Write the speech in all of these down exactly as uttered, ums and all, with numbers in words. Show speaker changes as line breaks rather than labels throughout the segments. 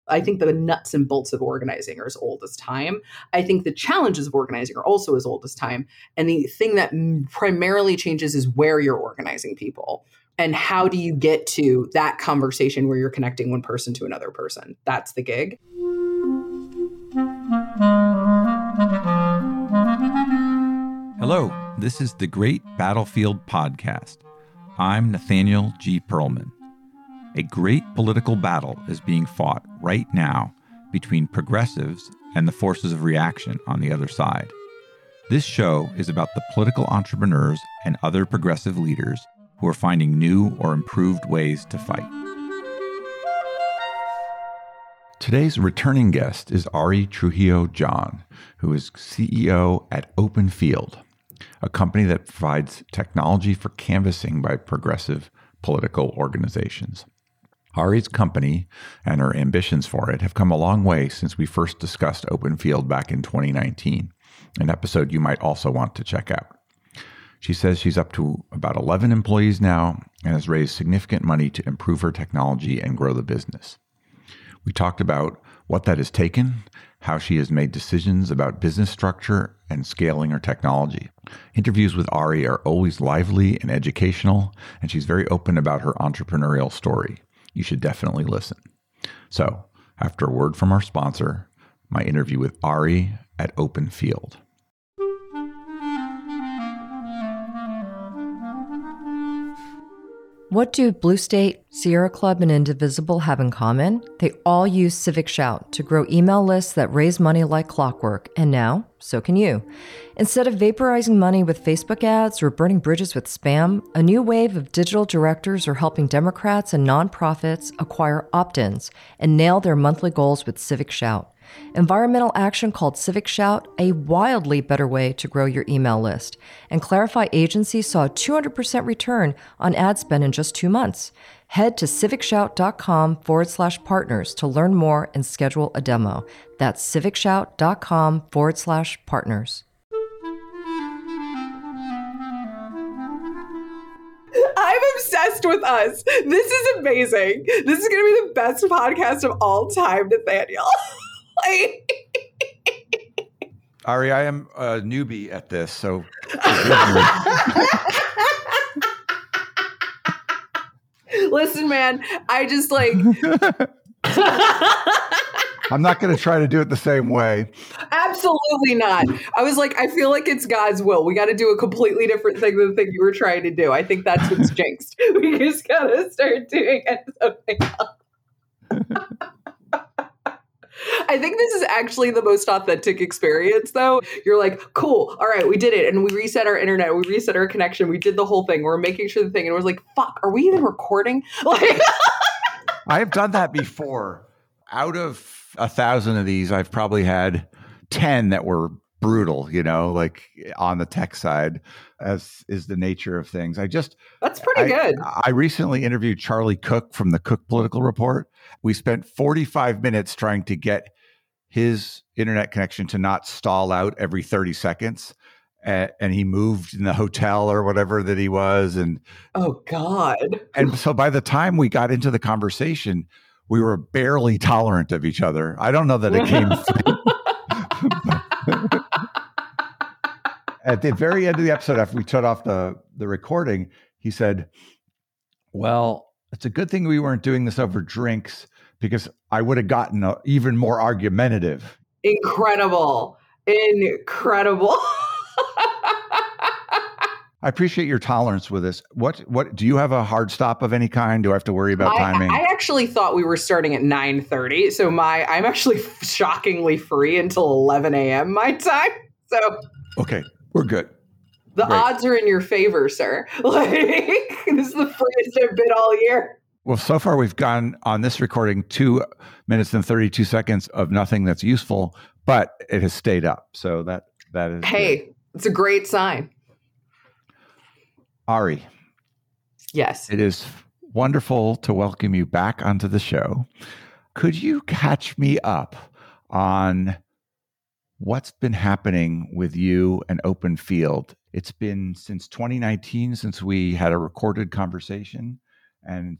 I think the nuts and bolts of organizing are as old as time. I think the challenges of organizing are also as old as time. And the thing that primarily changes is where you're organizing people. And how do you get to that conversation where you're connecting one person to another person? That's the gig.
Hello, this is the Great Battlefield Podcast. I'm Nathaniel G. Pearlman. A great political battle is being fought right now between progressives and the forces of reaction on the other side. This show is about the political entrepreneurs and other progressive leaders who are finding new or improved ways to fight. Today's returning guest is Ari Trujillo-John, who is C E O at OpenField, a company that provides technology for canvassing by progressive political organizations. Ari's company and her ambitions for it have come a long way since we first discussed OpenField back in twenty nineteen, an episode you might also want to check out. She says she's up to about eleven employees now and has raised significant money to improve her technology and grow the business. We talked about what that has taken, how she has made decisions about business structure and scaling her technology. Interviews with Ari are always lively and educational, and she's very open about her entrepreneurial story. You should definitely listen. So, after a word from our sponsor, my interview with Ari at OpenField.
What do Blue State, Sierra Club, and Indivisible have in common? They all use Civic Shout to grow email lists that raise money like clockwork, and now, so can you. Instead of vaporizing money with Facebook ads or burning bridges with spam, a new wave of digital directors are helping Democrats and nonprofits acquire opt-ins and nail their monthly goals with Civic Shout. Environmental action called Civic Shout a wildly better way to grow your email list. And Clarify Agency saw a two hundred percent return on ad spend in just two months. Head to civicshout.com forward slash partners to learn more and schedule a demo. That's civicshout.com forward slash partners.
I'm obsessed with us. This is amazing. This is going to be the best podcast of all time, Nathaniel.
Ari, I am a newbie at this, so
listen, man, I just like
I'm not going to try to do it the same way.
Absolutely not. I was like, I feel like it's God's will. We got to do a completely different thing than the thing you were trying to do. I think that's what's jinxed. We just got to start doing it something else. I think this is actually the most authentic experience, though. You're like, cool. All right, we did it. And we reset our internet. We reset our connection. We did the whole thing. We're making sure the thing. And it was like, fuck, are we even recording? Like,
I have done that before. Out of a thousand of these, I've probably had ten that were brutal, you know, like on the tech side, as is the nature of things. I just
That's pretty
I,
good.
I recently interviewed Charlie Cook from the Cook Political Report. We spent forty-five minutes trying to get his internet connection to not stall out every thirty seconds. Uh, and he moved in the hotel or whatever that he was. And
oh, God.
And so by the time we got into the conversation, we were barely tolerant of each other. I don't know that it came at the very end of the episode, after we shut off the, the recording, he said, well, it's a good thing we weren't doing this over drinks because I would have gotten a, even more argumentative.
Incredible. Incredible.
I appreciate your tolerance with this. What, what, do you have a hard stop of any kind? Do I have to worry about timing?
I, I actually thought we were starting at nine thirty. So my, I'm actually shockingly free until eleven a.m. my time. So.
Okay. We're good.
The
Great.
Odds are in your favor, sir. Like, this is the freest I've been all year.
Well, so far we've gone on this recording two minutes and thirty-two seconds of nothing that's useful, but it has stayed up. So that that is
Hey,
good.
It's a great sign.
Ari.
Yes.
It is wonderful to welcome you back onto the show. Could you catch me up on what's been happening with you and OpenField? It's been since twenty nineteen since we had a recorded conversation, and it's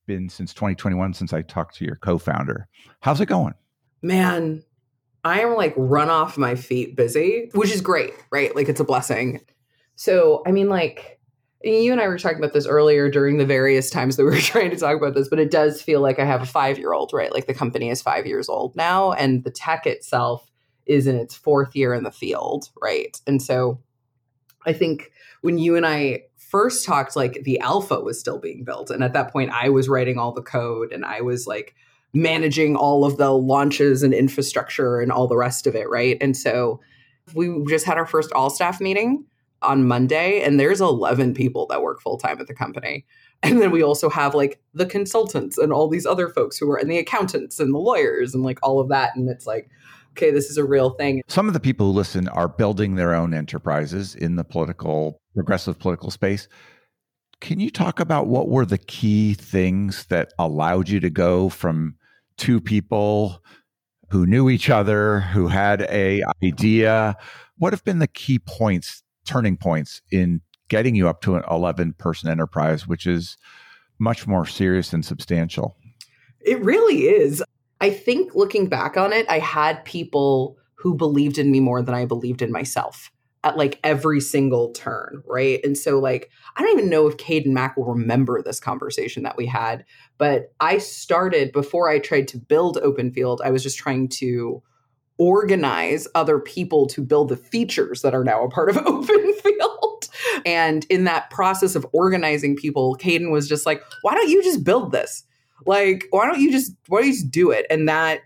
been since twenty twenty-one, since I talked to your co-founder. How's it going?
Man, I am like run off my feet busy, which is great, right? Like it's a blessing. So, I mean, like you and I were talking about this earlier during the various times that we were trying to talk about this, but it does feel like I have a five-year-old, right? Like the company is five years old now and the tech itself is in its fourth year in the field, right? And so I think when you and I first talked, like the alpha was still being built. And at that point, I was writing all the code and I was like managing all of the launches and infrastructure and all the rest of it, right? And so we just had our first all-staff meeting on Monday, and there's eleven people that work full-time at the company. And then we also have like the consultants and all these other folks who are, and the accountants and the lawyers and like all of that. And it's like, okay, this is a real thing.
Some of the people who listen are building their own enterprises in the political, progressive political space. Can you talk about what were the key things that allowed you to go from two people who knew each other, who had a idea? What have been the key points, turning points in getting you up to an eleven person enterprise, which is much more serious and substantial?
It really is. I think looking back on it, I had people who believed in me more than I believed in myself at like every single turn, right? And so like, I don't even know if Cade and Mac will remember this conversation that we had, but I started, before I tried to build OpenField, I was just trying to organize other people to build the features that are now a part of OpenField. And in that process of organizing people, Caden was just like, why don't you just build this? Like, why don't you just, why don't you just do it? And that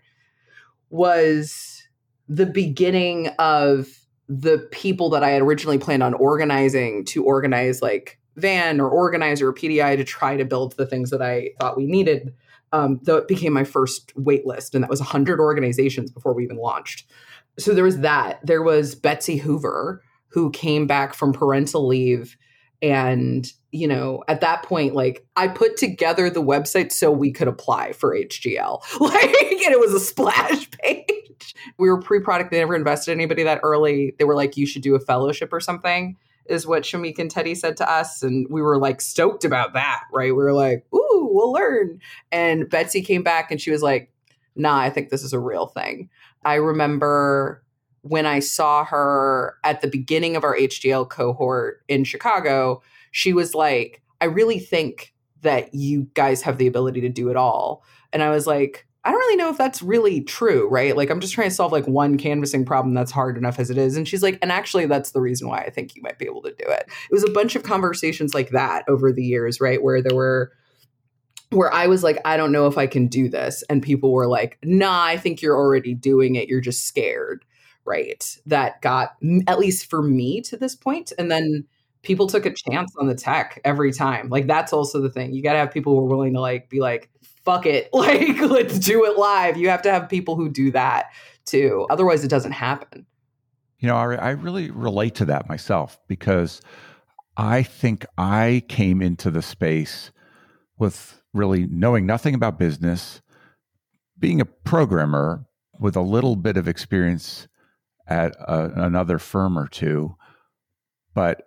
was the beginning of the people that I had originally planned on organizing to organize like Van or Organizer or P D I to try to build the things that I thought we needed. Um, though it became my first wait list, and that was one hundred organizations before we even launched. So there was that. There was Betsy Hoover, who came back from parental leave. And, you know, at that point, like I put together the website so we could apply for H G L. Like, and it was a splash page. We were pre-product. They never invested in anybody that early. They were like, you should do a fellowship or something, is what Shamik and Teddy said to us. And we were like stoked about that, right? We were like, ooh, we'll learn. And Betsy came back and she was like, nah, I think this is a real thing. I remember when I saw her at the beginning of our H D L cohort in Chicago, she was like, I really think that you guys have the ability to do it all. And I was like, I don't really know if that's really true, right? Like, I'm just trying to solve like one canvassing problem that's hard enough as it is. And she's like, and actually, that's the reason why I think you might be able to do it. It was a bunch of conversations like that over the years, right? Where there were, where I was like, I don't know if I can do this. And people were like, nah, I think you're already doing it. You're just scared, right? That got, at least for me to this point. And then people took a chance on the tech every time. Like, that's also the thing. You got to have people who are willing to like, be like, fuck it. Like, let's do it live. You have to have people who do that too. Otherwise it doesn't happen.
You know, I, I really relate to that myself because I think I came into the space with really knowing nothing about business, being a programmer with a little bit of experience at a, another firm or two, but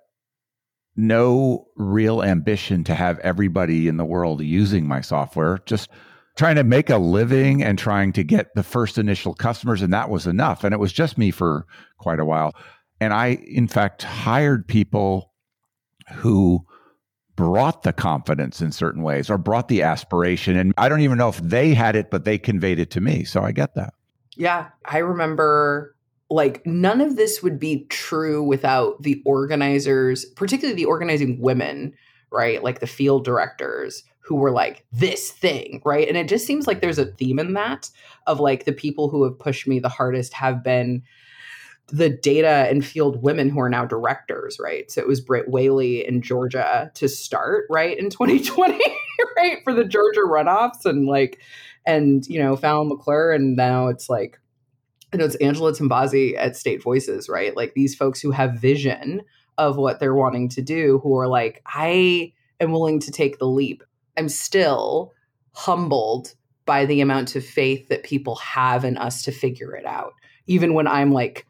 no real ambition to have everybody in the world using my software, just trying to make a living and trying to get the first initial customers. And that was enough. And it was just me for quite a while. And I, in fact, hired people who brought the confidence in certain ways or brought the aspiration. And I don't even know if they had it, but they conveyed it to me. So I get that.
Yeah. I remember like none of this would be true without the organizers, particularly the organizing women, right? Like the field directors who were like this thing, right? And it just seems like there's a theme in that of like the people who have pushed me the hardest have been the data and field women who are now directors, right? So it was Britt Whaley in Georgia to start, right, in twenty twenty, right, for the Georgia runoffs, and like, and you know, Fallon McClure, and now it's like, you know, it's Angela Tambazi at State Voices, right? Like these folks who have vision of what they're wanting to do, who are like, I am willing to take the leap. I'm still humbled by the amount of faith that people have in us to figure it out, even when I'm like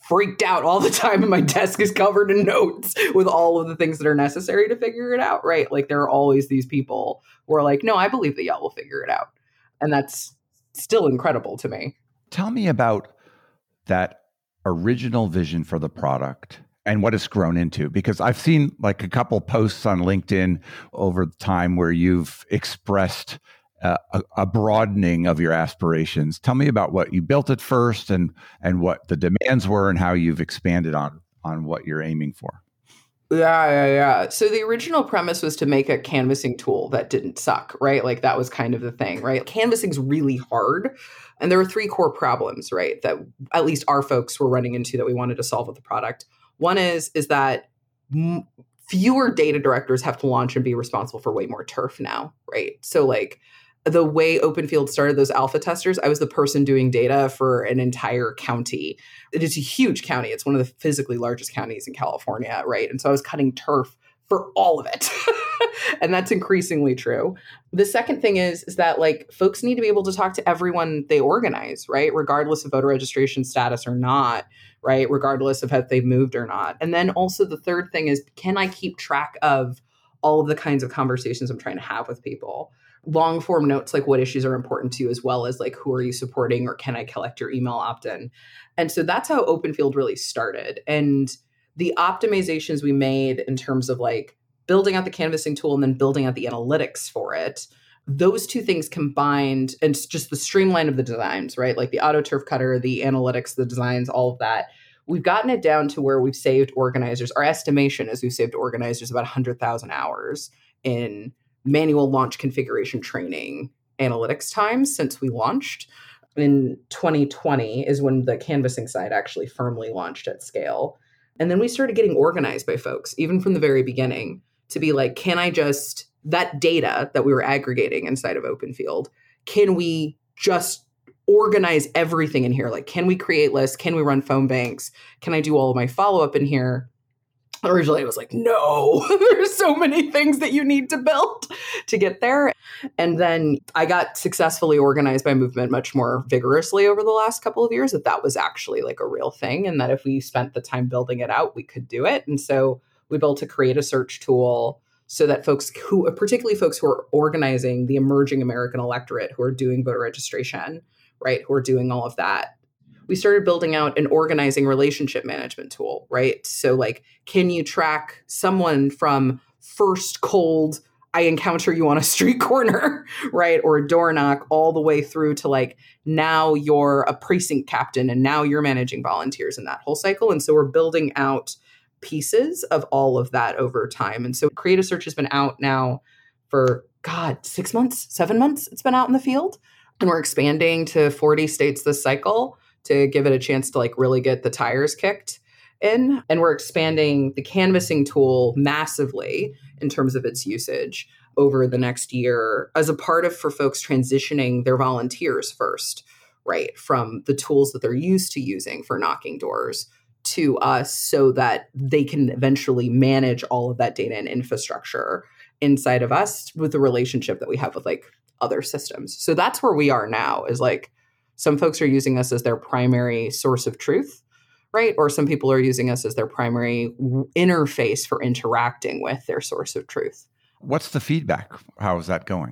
freaked out all the time and my desk is covered in notes with all of the things that are necessary to figure it out, right? Like there are always these people who are like, no, I believe that y'all will figure it out. And that's still incredible to me.
Tell me about that original vision for the product and what it's grown into, because I've seen like a couple posts on LinkedIn over time where you've expressed uh, a, a broadening of your aspirations. Tell me about what you built at first and and what the demands were and how you've expanded on on what you're aiming for.
Yeah, yeah, yeah. So the original premise was to make a canvassing tool that didn't suck, right? Like that was kind of the thing, right? Canvassing's really hard. And there were three core problems, right, that at least our folks were running into that we wanted to solve with the product. One is, is that m- fewer data directors have to launch and be responsible for way more turf now, right? So like the way OpenField started those alpha testers, I was the person doing data for an entire county. It is a huge county. It's one of the physically largest counties in California, right? And so I was cutting turf for all of it. And that's increasingly true. The second thing is, is that like folks need to be able to talk to everyone they organize, right? Regardless of voter registration status or not, right? Regardless of if they've moved or not. And then also the third thing is, can I keep track of all of the kinds of conversations I'm trying to have with people? Long form notes, like what issues are important to you, as well as like who are you supporting or can I collect your email opt-in? And so that's how OpenField really started. And the optimizations we made in terms of like building out the canvassing tool and then building out the analytics for it, those two things combined, and it's just the streamline of the designs, right? Like the auto turf cutter, the analytics, the designs, all of that. We've gotten it down to where we've saved organizers. Our estimation is we've saved organizers about one hundred thousand hours in manual launch configuration training analytics time since we launched. In twenty twenty is when the canvassing side actually firmly launched at scale. And then we started getting organized by folks, even from the very beginning, to be like, can I just, that data that we were aggregating inside of OpenField, can we just organize everything in here? Like, can we create lists? Can we run phone banks? Can I do all of my follow-up in here? Originally, I was like, no, there's so many things that you need to build to get there. And then I got successfully organized by Movement much more vigorously over the last couple of years, that that was actually like a real thing. And that if we spent the time building it out, we could do it. And so we built a create a search tool so that folks who, particularly folks who are organizing the emerging American electorate, who are doing voter registration, right, who are doing all of that, we started building out an organizing relationship management tool, right? So like, can you track someone from first cold, I encounter you on a street corner, right? Or a door knock, all the way through to like, now you're a precinct captain and now you're managing volunteers in that whole cycle. And so we're building out pieces of all of that over time. And so Create a Search has been out now for, God, six months, seven months it's been out in the field. And we're expanding to forty states this cycle to give it a chance to like really get the tires kicked in. And we're expanding the canvassing tool massively in terms of its usage over the next year as a part of for folks transitioning their volunteers first, right? From the tools that they're used to using for knocking doors to us so that they can eventually manage all of that data and infrastructure inside of us with the relationship that we have with like other systems. So that's where we are now, is like, some folks are using us as their primary source of truth, right? Or some people are using us as their primary interface for interacting with their source of truth.
What's the feedback? How is that going?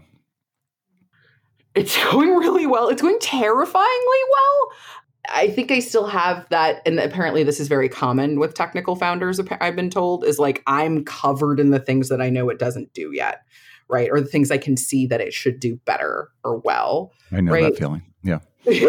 It's going really well. It's going terrifyingly well. I think I still have that. And apparently this is very common with technical founders, I've been told, is like, I'm covered in the things that I know it doesn't do yet, right? Or the things I can see that it should do better or well.
I know
right?
that feeling. Yeah.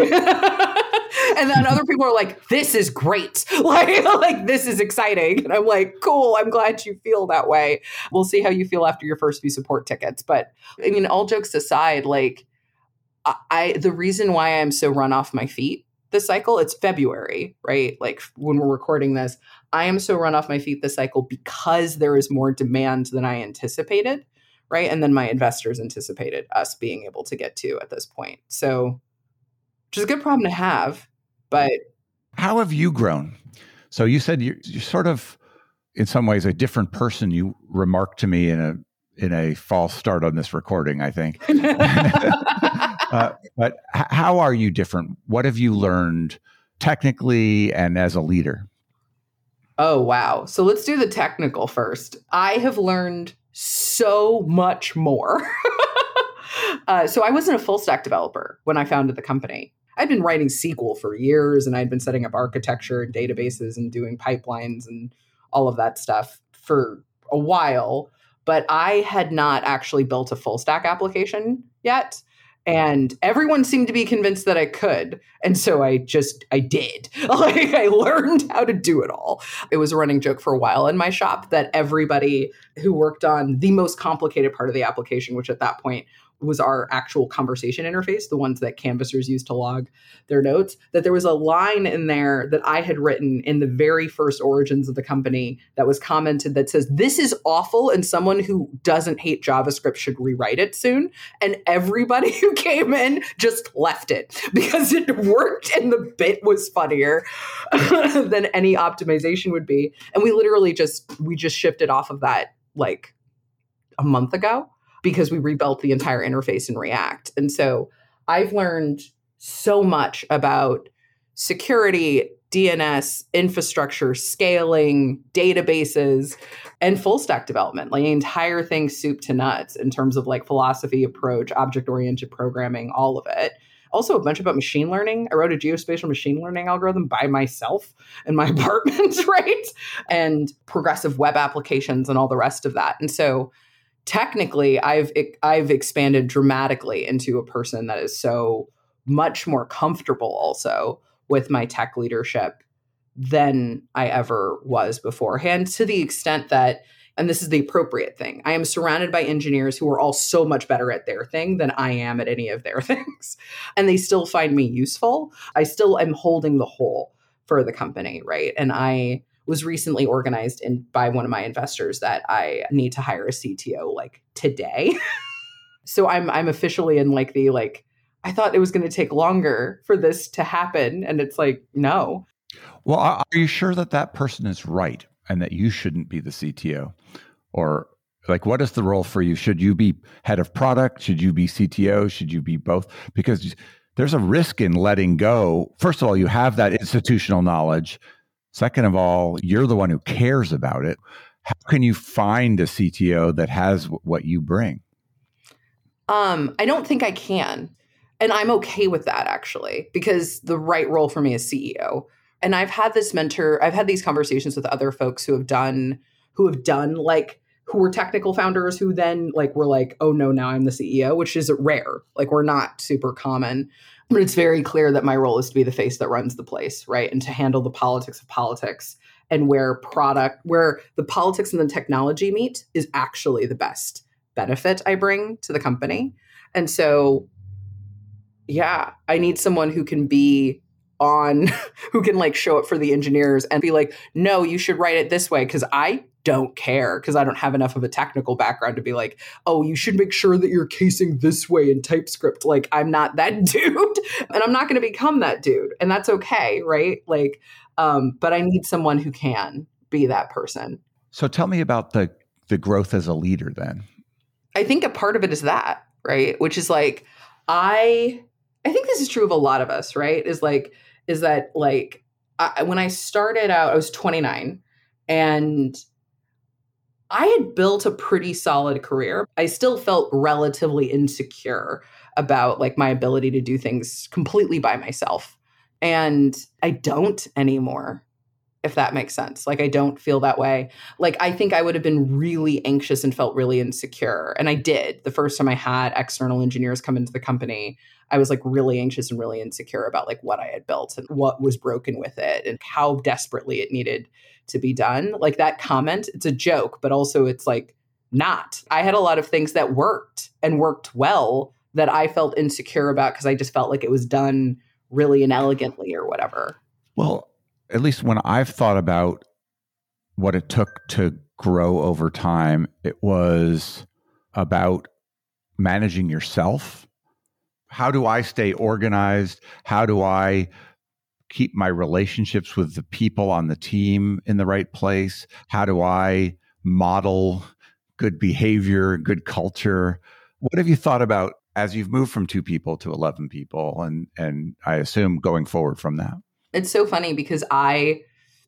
And then other people are like, this is great. Like, like, this is exciting. And I'm like, cool. I'm glad you feel that way. We'll see how you feel after your first few support tickets. But I mean, all jokes aside, like I, I the reason why I'm so run off my feet this cycle, it's February, right? Like when we're recording this, I am so run off my feet this cycle because there is more demand than I anticipated, right? And then my investors anticipated us being able to get to at this point. So which is a good problem to have, but...
How have you grown? So you said you're, you're sort of, in some ways, a different person. You remarked to me in a in a false start on this recording, I think. uh, but h- how are you different? What have you learned technically and as a leader?
Oh, wow. So let's do the technical first. I have learned so much more. uh, so I wasn't a full stack developer when I founded the company. I'd been writing S Q L for years, and I'd been setting up architecture and databases and doing pipelines and all of that stuff for a while. But I had not actually built a full stack application yet. And everyone seemed to be convinced that I could. And so I just, I did. Like, I learned how to do it all. It was a running joke for a while in my shop that everybody who worked on the most complicated part of the application, which at that point was our actual conversation interface, the ones that canvassers use to log their notes, that there was a line in there that I had written in the very first origins of the company that was commented that says, this is awful and someone who doesn't hate JavaScript should rewrite it soon. And everybody who came in just left it because it worked and the bit was funnier than any optimization would be. And we literally just, we just shifted off of that like a month ago, because we rebuilt the entire interface in React. And so I've learned so much about security, D N S, infrastructure, scaling, databases, and full stack development, like the entire thing soup to nuts in terms of like philosophy, approach, object-oriented programming, all of it. Also a bunch about machine learning. I wrote a geospatial machine learning algorithm by myself in my apartment, right? And progressive web applications and all the rest of that. And so technically, I've I've expanded dramatically into a person that is so much more comfortable also with my tech leadership than I ever was beforehand, to the extent that, and this is the appropriate thing, I am surrounded by engineers who are all so much better at their thing than I am at any of their things. And they still find me useful. I still am holding the whole for the company, right? And I was recently organized in by one of my investors that I need to hire a C T O like today. So I'm I'm officially in like the like, I thought it was going to take longer for this to happen. And it's like, no.
Well, are you sure that that person is right and that you shouldn't be the C T O? Or like, what is the role for you? Should you be head of product? Should you be C T O? Should you be both? Because there's a risk in letting go. First of all, you have that institutional knowledge. Second of all, you're the one who cares about it. How can you find a C T O that has w- what you bring?
Um, I don't think I can. And I'm okay with that, actually, because the right role for me is C E O. And I've had this mentor, I've had these conversations with other folks who have done, who have done like, who were technical founders who then like were like, oh no, now I'm the C E O, which is rare. Like, we're not super common. But it's very clear that my role is to be the face that runs the place, right? And to handle the politics of politics, and where product, where the politics and the technology meet is actually the best benefit I bring to the company. And so, yeah, I need someone who can be on, who can like show up for the engineers and be like, no, you should write it this way, because I don't care, because I don't have enough of a technical background to be like, oh, you should make sure that you're casing this way in TypeScript. Like, I'm not that dude, and I'm not going to become that dude, and that's okay, right? Like, um, but I need someone who can be that person.
So tell me about the the growth as a leader then.
I think a part of it is that, right? Which is like, I I think this is true of a lot of us, right? Is like, is that like, I, when I started out, I was twenty-nine, and I had built a pretty solid career. I still felt relatively insecure about like my ability to do things completely by myself. And I don't anymore, if that makes sense. Like, I don't feel that way. Like, I think I would have been really anxious and felt really insecure. And I did. The first time I had external engineers come into the company, I was like really anxious and really insecure about like what I had built and what was broken with it and how desperately it needed to be done. Like, that comment, it's a joke, but also it's like not. I had a lot of things that worked and worked well that I felt insecure about because I just felt like it was done really inelegantly or whatever.
Well, at least when I've thought about what it took to grow over time, it was about managing yourself. How do I stay organized? How do I keep my relationships with the people on the team in the right place? How do I model good behavior, good culture? What have you thought about as you've moved from two people to eleven people, and and I assume going forward from that?
It's so funny because I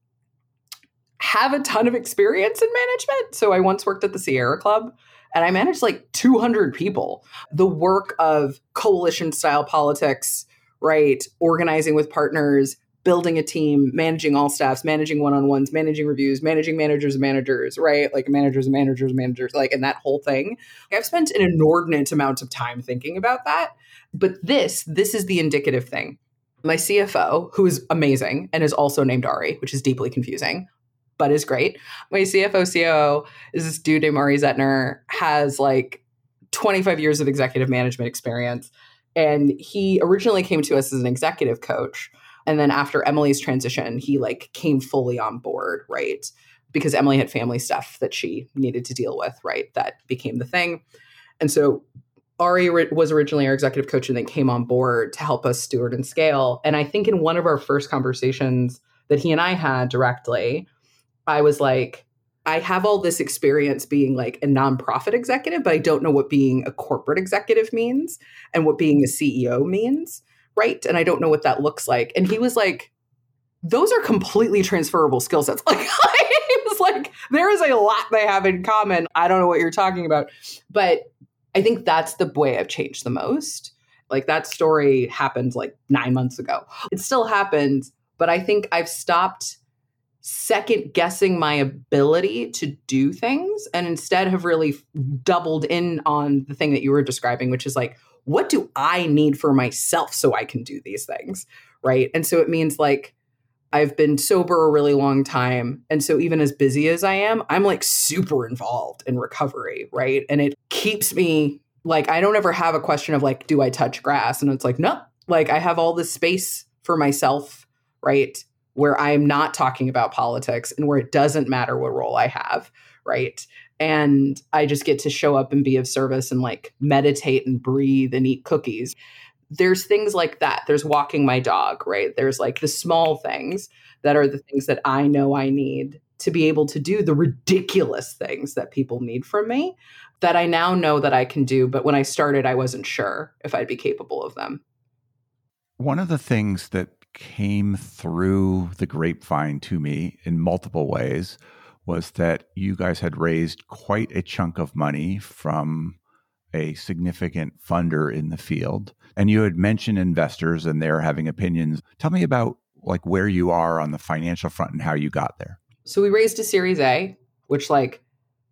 have a ton of experience in management. So I once worked at the Sierra Club and I managed like two hundred people. The work of coalition style politics, right? Organizing with partners, building a team, managing all staffs, managing one-on-ones, managing reviews, managing managers and managers, right? Like managers and managers and managers, like, and that whole thing. I've spent an inordinate amount of time thinking about that. But this, this is the indicative thing. My C F O, who is amazing and is also named Ari, which is deeply confusing, but is great. My C F O, C O O is this dude named Ari Zettner, has like twenty-five years of executive management experience. And he originally came to us as an executive coach. And then after Emily's transition, he like came fully on board, right? Because Emily had family stuff that she needed to deal with, right? That became the thing. And so Ari was originally our executive coach and then came on board to help us steward and scale. And I think in one of our first conversations that he and I had directly, I was like, I have all this experience being like a nonprofit executive, but I don't know what being a corporate executive means and what being a C E O means, right? And I don't know what that looks like. And he was like, those are completely transferable skill sets. Like, he was like, there is a lot they have in common. I don't know what you're talking about. But I think that's the way I've changed the most. Like that story happened like nine months ago. It still happens, but I think I've stopped second guessing my ability to do things and instead have really doubled in on the thing that you were describing, which is like, what do I need for myself so I can do these things? Right. And so it means like, I've been sober a really long time. And so even as busy as I am, I'm like super involved in recovery, right? And it keeps me like, I don't ever have a question of like, do I touch grass? And it's like, no, like I have all this space for myself, right? Where I'm not talking about politics and where it doesn't matter what role I have, right? And I just get to show up and be of service and like meditate and breathe and eat cookies. There's things like that. There's walking my dog, right? There's like the small things that are the things that I know I need to be able to do the ridiculous things that people need from me that I now know that I can do. But when I started, I wasn't sure if I'd be capable of them.
One of the things that came through the grapevine to me in multiple ways was that you guys had raised quite a chunk of money from a significant funder in the field. And you had mentioned investors and they're having opinions. Tell me about like where you are on the financial front and how you got there.
So we raised a Series A, which like,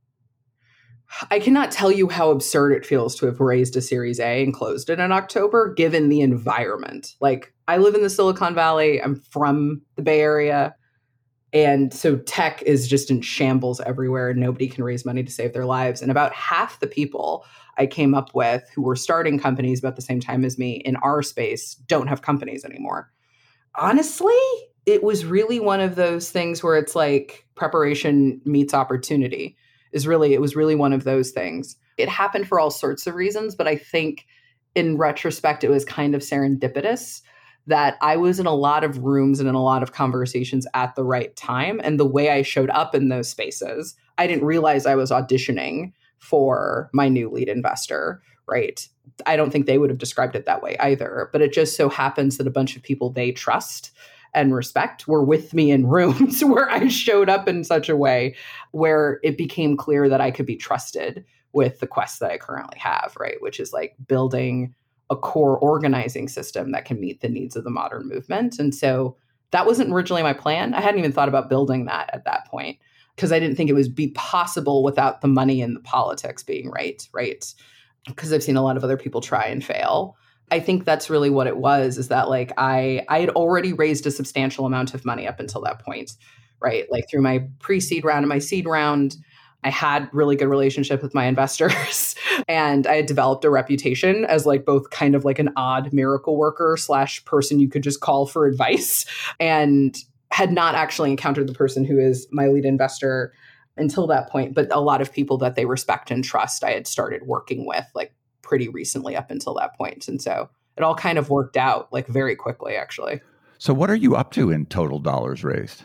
I cannot tell you how absurd it feels to have raised a Series A and closed it in October, given the environment. Like I live in the Silicon Valley. I'm from the Bay Area. And so tech is just in shambles everywhere and nobody can raise money to save their lives. And about half the people I came up with who were starting companies about the same time as me in our space don't have companies anymore. Honestly, it was really one of those things where it's like preparation meets opportunity is really, it was really one of those things. It happened for all sorts of reasons, but I think in retrospect, it was kind of serendipitous that I was in a lot of rooms and in a lot of conversations at the right time. And the way I showed up in those spaces, I didn't realize I was auditioning for my new lead investor, right? I don't think they would have described it that way either. But it just so happens that a bunch of people they trust and respect were with me in rooms where I showed up in such a way where it became clear that I could be trusted with the quest that I currently have, right? Which is like building a core organizing system that can meet the needs of the modern movement. And so that wasn't originally my plan. I hadn't even thought about building that at that point because I didn't think it would be possible without the money and the politics being right, right? Because I've seen a lot of other people try and fail. I think that's really what it was, is that like I, I had already raised a substantial amount of money up until that point, right? Like through my pre-seed round and my seed round, I had really good relationship with my investors and I had developed a reputation as like both kind of like an odd miracle worker slash person you could just call for advice, and had not actually encountered the person who is my lead investor until that point. But a lot of people that they respect and trust, I had started working with like pretty recently up until that point. And so it all kind of worked out like very quickly, actually.
So what are you up to in total dollars raised?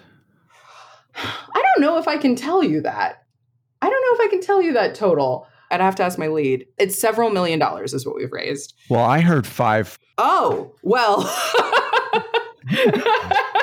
I don't know if I can tell you that. I don't know if I can tell you that total. I'd have to ask my lead. It's several million dollars is what we've raised.
Well, I heard five.
Oh, well.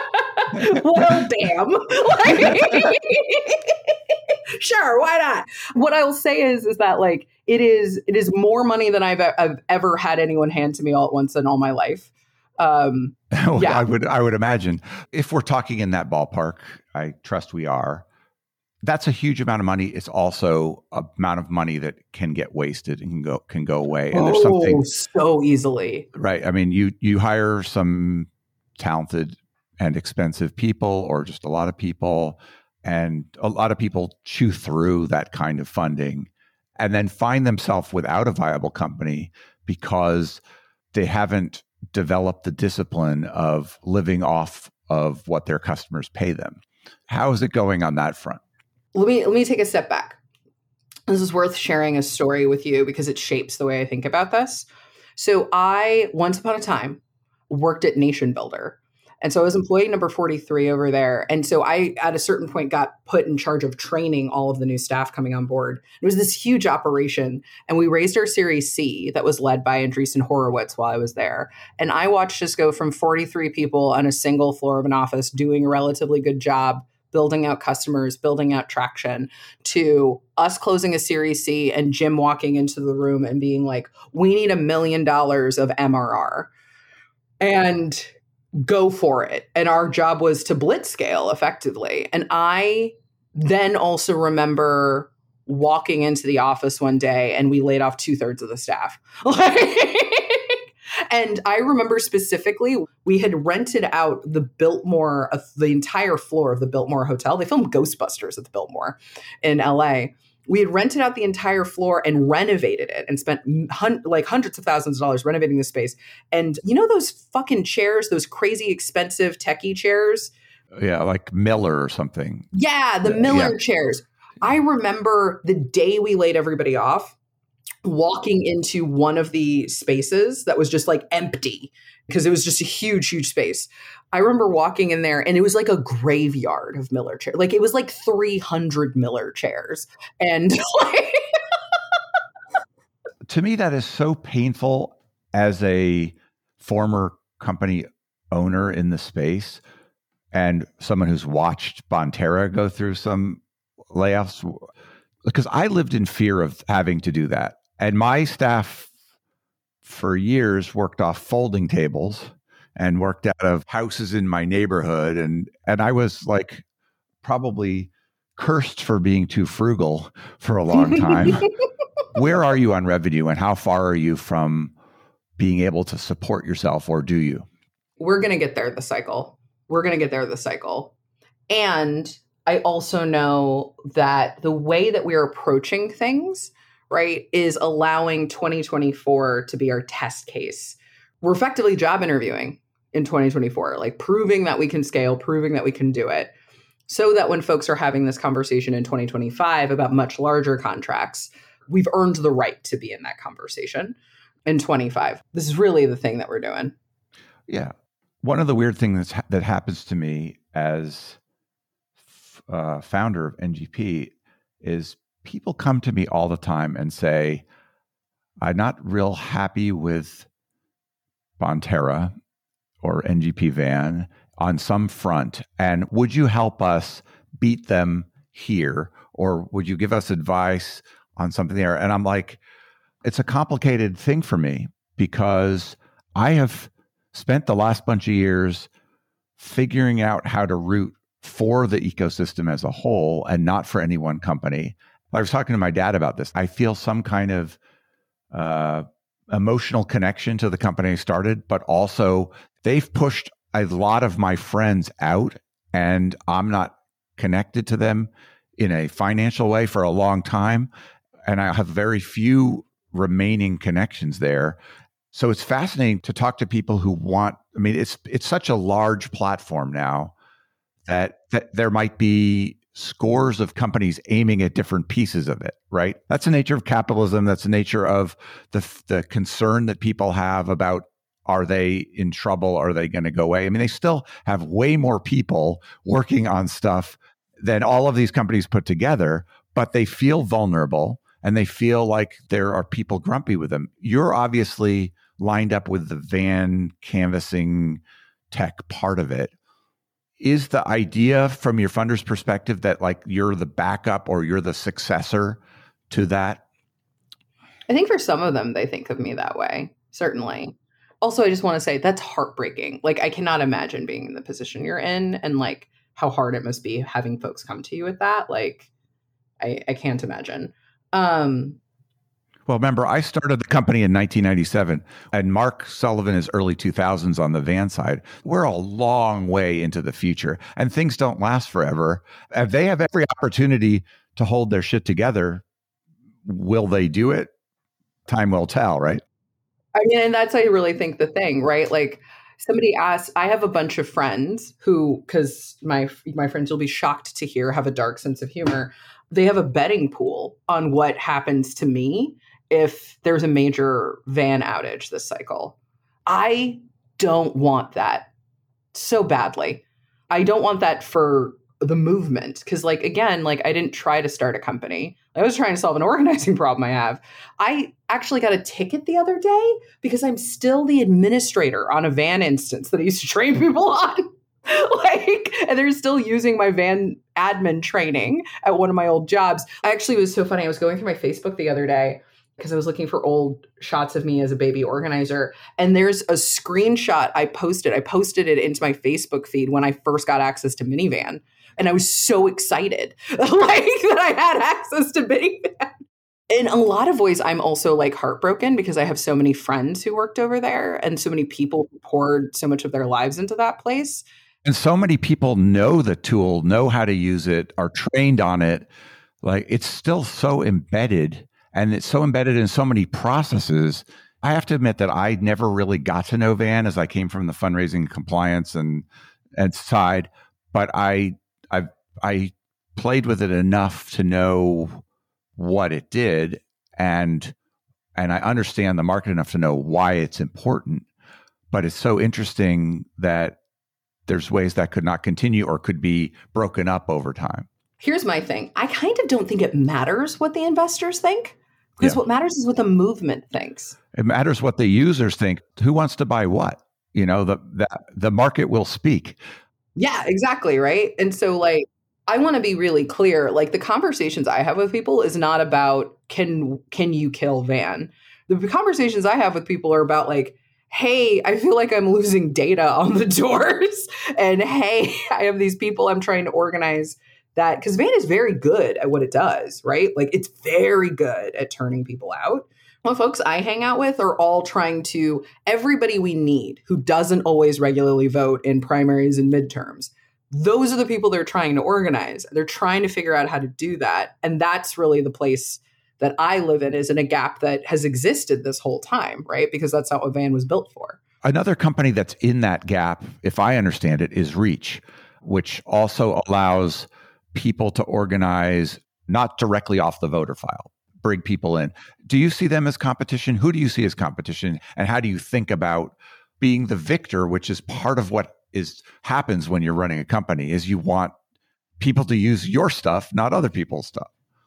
well, damn. Like, sure, why not? What I'll say is, is that like it is, it is more money than I've, I've ever had anyone hand to me all at once in all my life. Um, yeah.
I would, I would imagine if we're talking in that ballpark, I trust we are. That's a huge amount of money. It's also a amount of money that can get wasted and can go can go away. And
oh,
there's something
so easily,
right? I mean, you you hire some talented and expensive people, or just a lot of people, and a lot of people chew through that kind of funding, and then find themselves without a viable company because they haven't developed the discipline of living off of what their customers pay them. How is it going on that front?
Let me let me take a step back. This is worth sharing a story with you because it shapes the way I think about this. So I, once upon a time, worked at Nation Builder. And so I was employee number forty-three over there. And so I, at a certain point, got put in charge of training all of the new staff coming on board. It was this huge operation. And we raised our Series C that was led by Andreessen Horowitz while I was there. And I watched us go from forty-three people on a single floor of an office doing a relatively good job, building out customers, building out traction, to us closing a Series C and Jim walking into the room and being like, we need a million dollars of M R R and go for it. And our job was to blitz scale effectively. And I then also remember walking into the office one day and we laid off two thirds of the staff. And I remember specifically, we had rented out the Biltmore, uh, the entire floor of the Biltmore Hotel. They filmed Ghostbusters at the Biltmore in L A. We had rented out the entire floor and renovated it and spent hun- like hundreds of thousands of dollars renovating the space. And you know those fucking chairs, those crazy expensive techie chairs?
Yeah, like Miller or something.
Yeah, the Miller
yeah.
chairs. I remember the day we laid everybody off, walking into one of the spaces that was just like empty because it was just a huge, huge space. I remember walking in there and it was like a graveyard of Miller chairs. Like it was like three hundred Miller chairs. And like
to me, that is so painful as a former company owner in the space and someone who's watched Bonterra go through some layoffs, because I lived in fear of having to do that. And my staff for years worked off folding tables and worked out of houses in my neighborhood. And, and I was like probably cursed for being too frugal for a long time. Where are you on revenue and how far are you from being able to support yourself, or do you?
We're going to get there, the cycle. We're going to get there, the cycle. And I also know that the way that we're approaching things, right, is allowing twenty twenty-four to be our test case. We're effectively job interviewing in twenty twenty-four, like proving that we can scale, proving that we can do it, so that when folks are having this conversation in twenty twenty-five about much larger contracts, we've earned the right to be in that conversation in twenty-five. This is really the thing that we're doing.
Yeah. One of the weird things that's ha- that happens to me as uh, founder of N G P is people come to me all the time and say, I'm not real happy with Bonterra or N G P Van on some front. And would you help us beat them here? Or would you give us advice on something there? And I'm like, it's a complicated thing for me because I have spent the last bunch of years figuring out how to root for the ecosystem as a whole and not for any one company. I was talking to my dad about this. I feel some kind of uh, emotional connection to the company I started, but also they've pushed a lot of my friends out and I'm not connected to them in a financial way for a long time. And I have very few remaining connections there. So it's fascinating to talk to people who want, I mean, it's it's such a large platform now that, that there might be scores of companies aiming at different pieces of it, right? That's the nature of capitalism. That's the nature of the the concern that people have about, are they in trouble? Are they going to go away? I mean, they still have way more people working on stuff than all of these companies put together, but they feel vulnerable and they feel like there are people grumpy with them. You're obviously lined up with the van canvassing tech part of it. is the idea from your funder's perspective that like you're the backup or you're the successor to that?
I think for some of them, they think of me that way, certainly. Also, I just want to say that's heartbreaking. Like, I cannot imagine being in the position you're in and like how hard it must be having folks come to you with that. Like, I, I can't imagine. Um,
Well, remember, I started the company in nineteen ninety-seven, and Mark Sullivan is early two thousands on the Van side. We're a long way into the future, and things don't last forever. If they have every opportunity to hold their shit together, will they do it? Time will tell, right?
I mean, and that's, I really think the thing, right? Like, somebody asked, I have a bunch of friends who, because my my friends, you'll be shocked to hear, have a dark sense of humor. They have a betting pool on what happens to me if there's a major van outage this cycle. I don't want that so badly. I don't want that for the movement. Because, like, again, like, I didn't try to start a company. I was trying to solve an organizing problem I have. I actually got a ticket the other day because I'm still the administrator on a van instance that I used to train people on. Like, and they're still using my van admin training at one of my old jobs. I actually, it was so funny. I was going through my Facebook the other day because I was looking for old shots of me as a baby organizer. And there's a screenshot I posted. I posted it into my Facebook feed when I first got access to Minivan. And I was so excited like that I had access to Minivan. In a lot of ways, I'm also like heartbroken because I have so many friends who worked over there and so many people who poured so much of their lives into that place.
And so many people know the tool, know how to use it, are trained on it. Like, it's still so embedded, and it's so embedded in so many processes. I have to admit that I never really got to know Van as I came from the fundraising, compliance, and and side, but I I I played with it enough to know what it did, and and I understand the market enough to know why it's important. But it's so interesting that there's ways that could not continue or could be broken up over time.
Here's my thing. I kind of don't think it matters what the investors think, because
Yeah.
what matters is what the movement thinks.
It matters what the users think. Who wants to buy what? You know, the the, the market will speak.
Yeah, exactly. Right. And so, like, I want to be really clear. Like, the conversations I have with people is not about can can you kill Van? The conversations I have with people are about, like, hey, I feel like I'm losing data on the doors. And hey, I have these people I'm trying to organize that, because Van is very good at what it does, right? Like, it's very good at turning people out. Well, folks I hang out with are all trying to, everybody we need who doesn't always regularly vote in primaries and midterms. Those are the people they're trying to organize. They're trying to figure out how to do that. And that's really the place that I live in, is in a gap that has existed this whole time, right? Because that's not what Van was built for.
Another company that's in that gap, if I understand it, is Reach, which also allows people to organize not directly off the voter file, bring people in. Do you see them as competition? Who do you see as competition? And how do you think about being the victor, which is part of what is happens when you're running a company, is you want people to use your stuff, not other people's stuff?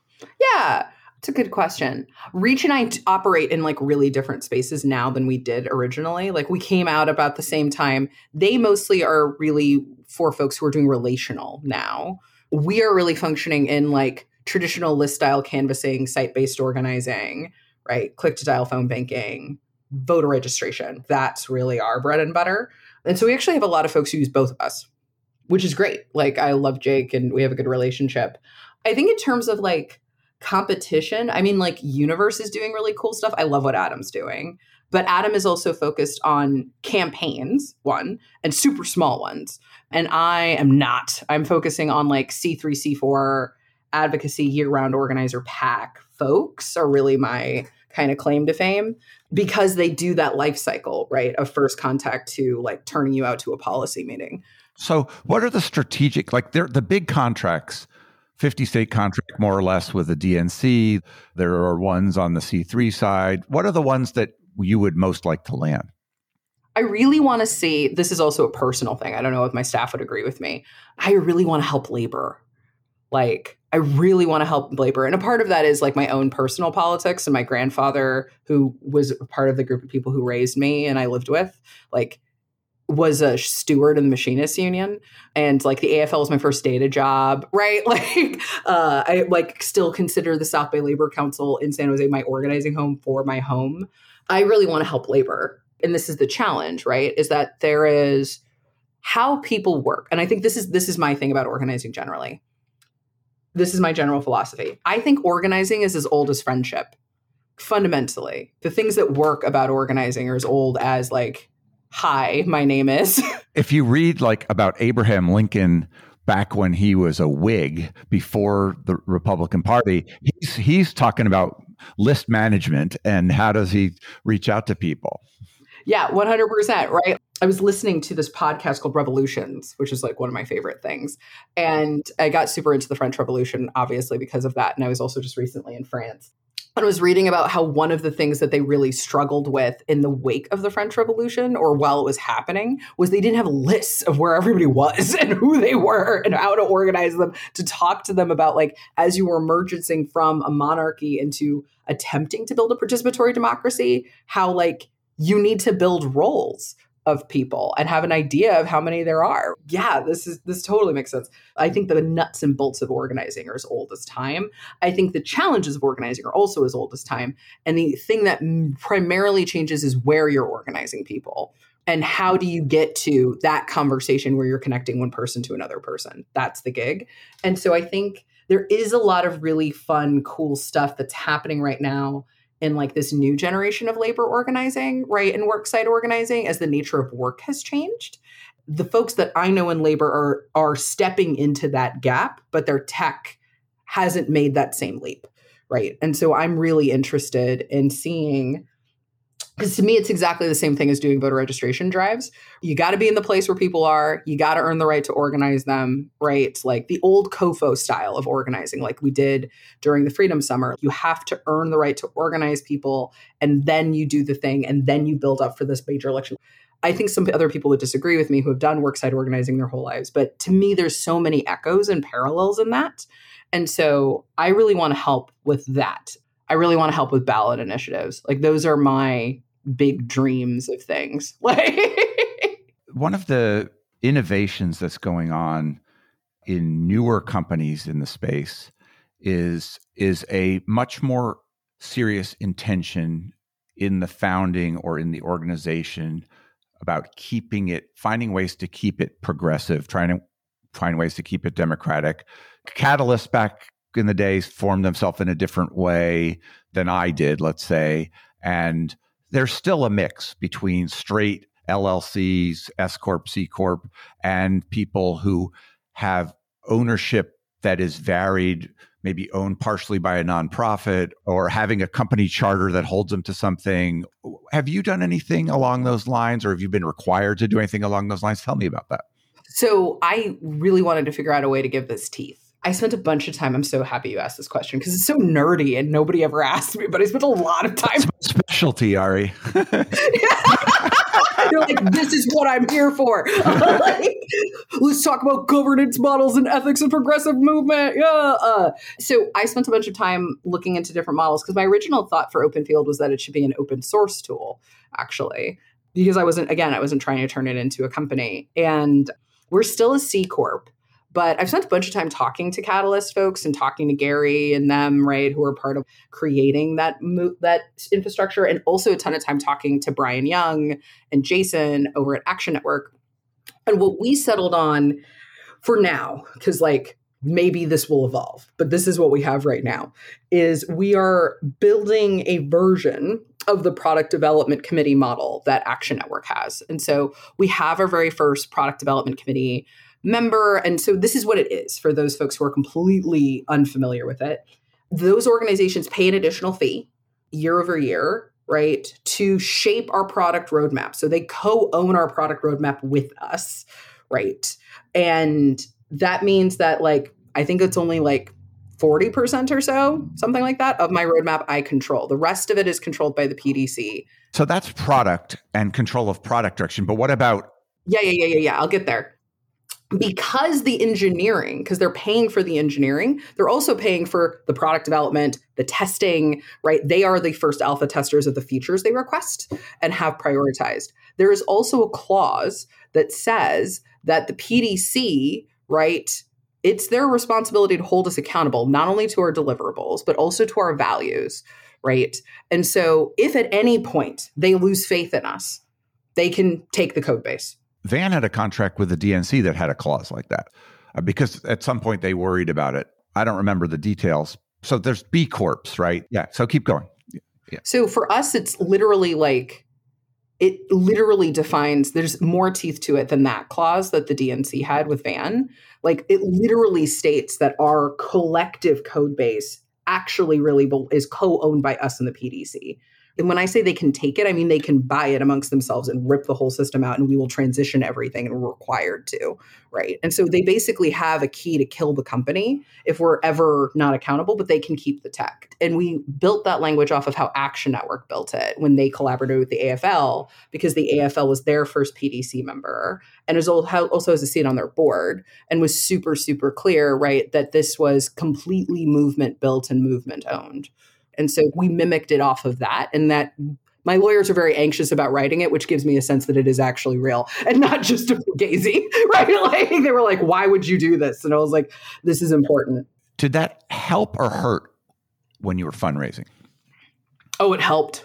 Yeah. It's a good question. Reach and I t- operate in like really different spaces now than we did originally. Like, we came out about the same time. They mostly are really for folks who are doing relational now. We are really functioning in like traditional list style canvassing, site-based organizing, right? Click to dial phone banking, voter registration. That's really our bread and butter. And so we actually have a lot of folks who use both of us, which is great. Like, I love Jake and we have a good relationship. I think in terms of like competition, I mean, like, Universe is doing really cool stuff. I love what Adam's doing. But Adam is also focused on campaigns, one, and super small ones. And I am not. I'm focusing on like C three, C four, advocacy, year-round organizer pack folks are really my kind of claim to fame, because they do that life cycle, right, of first contact to like turning you out to a policy meeting.
So what are the strategic, like they're the big contracts, fifty state contract more or less with the D N C. There are ones on the C three side. What are the ones that you would most like to land?
I really want to see, this is also a personal thing. I don't know if my staff would agree with me. I really want to help labor. Like, I really want to help labor. And a part of that is like my own personal politics, and my grandfather, who was part of the group of people who raised me and I lived with, like, was a steward in the machinists union, and like the A F L was my first data job, right? Like uh, I like still consider the South Bay Labor Council in San Jose my organizing home for my home. I really want to help labor. And this is the challenge, right? Is that there is how people work. And I think this is this is my thing about organizing generally. This is my general philosophy. I think organizing is as old as friendship. Fundamentally, the things that work about organizing are as old as like, hi, my name is.
If you read like about Abraham Lincoln back when he was a Whig before the Republican Party, he's he's talking about list management and how does he reach out to people.
Yeah, one hundred percent, right? I was listening to this podcast called Revolutions, which is like one of my favorite things. And I got super into the French Revolution, obviously, because of that. And I was also just recently in France. I was reading about how one of the things that they really struggled with in the wake of the French Revolution, or while it was happening, was they didn't have lists of where everybody was and who they were and how to organize them, to talk to them about, like, as you were emerging from a monarchy into attempting to build a participatory democracy, how, like, you need to build roles of people and have an idea of how many there are. Yeah, this is this totally makes sense. I think the nuts and bolts of organizing are as old as time. I think the challenges of organizing are also as old as time. And the thing that primarily changes is where you're organizing people. And how do you get to that conversation where you're connecting one person to another person? That's the gig. And so I think there is a lot of really fun, cool stuff that's happening right now in like this new generation of labor organizing, right? And worksite organizing, as the nature of work has changed. The folks that I know in labor are, are stepping into that gap, but their tech hasn't made that same leap, right? And so I'm really interested in seeing, because to me, it's exactly the same thing as doing voter registration drives. You got to be in the place where people are. You got to earn the right to organize them, right? Like the old C O F O style of organizing, like we did during the Freedom Summer. You have to earn the right to organize people, and then you do the thing, and then you build up for this major election. I think some other people would disagree with me who have done worksite organizing their whole lives. But to me, there's so many echoes and parallels in that. And so I really want to help with that. I really want to help with ballot initiatives. Like those are my big dreams of things. Like
one of the innovations that's going on in newer companies in the space is is a much more serious intention in the founding or in the organization about keeping it, finding ways to keep it progressive, trying to find ways to keep it democratic. Catalyst back in the days formed themselves in a different way than I did, let's say. And there's still a mix between straight L L Cs, S Corp, C Corp, and people who have ownership that is varied, maybe owned partially by a nonprofit or having a company charter that holds them to something. Have you done anything along those lines, or have you been required to do anything along those lines? Tell me about that.
So I really wanted to figure out a way to give this teeth. I spent a bunch of time. I'm so happy you asked this question because it's so nerdy and nobody ever asked me, but I spent a lot of time.
That's my specialty, Ari.
You're like, this is what I'm here for. Like, let's talk about governance models and ethics and progressive movement. Yeah. Uh, so I spent a bunch of time looking into different models because my original thought for OpenField was that it should be an open source tool, actually, because I wasn't, again, I wasn't trying to turn it into a company. And we're still a C Corp. But I've spent a bunch of time talking to Catalyst folks and talking to Gary and them, right, who are part of creating that mo- that infrastructure, and also a ton of time talking to Brian Young and Jason over at Action Network. And what we settled on for now, because like maybe this will evolve, but this is what we have right now, is we are building a version of the product development committee model that Action Network has. And so we have our very first product development committee member. And so this is what it is for those folks who are completely unfamiliar with it. Those organizations pay an additional fee year over year, right, to shape our product roadmap. So they co-own our product roadmap with us, right? And that means that, like, I think it's only like forty percent or so, something like that, of my roadmap I control. The rest of it is controlled by the P D C.
So that's product and control of product direction. But what about?
Yeah, yeah, yeah, yeah, yeah. I'll get there. because the engineering, because they're paying for the engineering, they're also paying for the product development, the testing, right? They are the first alpha testers of the features they request and have prioritized. There is also a clause that says that the P D C, right, it's their responsibility to hold us accountable, not only to our deliverables, but also to our values, right? And so if at any point they lose faith in us, they can take the code base.
Van had a contract with the D N C that had a clause like that uh, because at some point they worried about it. I don't remember the details. So there's B Corps, right? Yeah. So keep going.
Yeah. So for us, it's literally like, it literally defines, there's more teeth to it than that clause that the D N C had with Van. Like it literally states that our collective code base actually really is co-owned by us and the P D C. And when I say they can take it, I mean they can buy it amongst themselves and rip the whole system out, and we will transition everything, and we're required to, right? And so they basically have a key to kill the company if we're ever not accountable, but they can keep the tech. And we built that language off of how Action Network built it when they collaborated with the A F L, because the A F L was their first P D C member and is also has a seat on their board, and was super, super clear, right, that this was completely movement built and movement owned. And so we mimicked it off of that. And that my lawyers are very anxious about writing it, which gives me a sense that it is actually real and not just a fugazi, right? Like they were like, why would you do this? And I was like, this is important.
Did that help or hurt when you were fundraising?
Oh, it helped.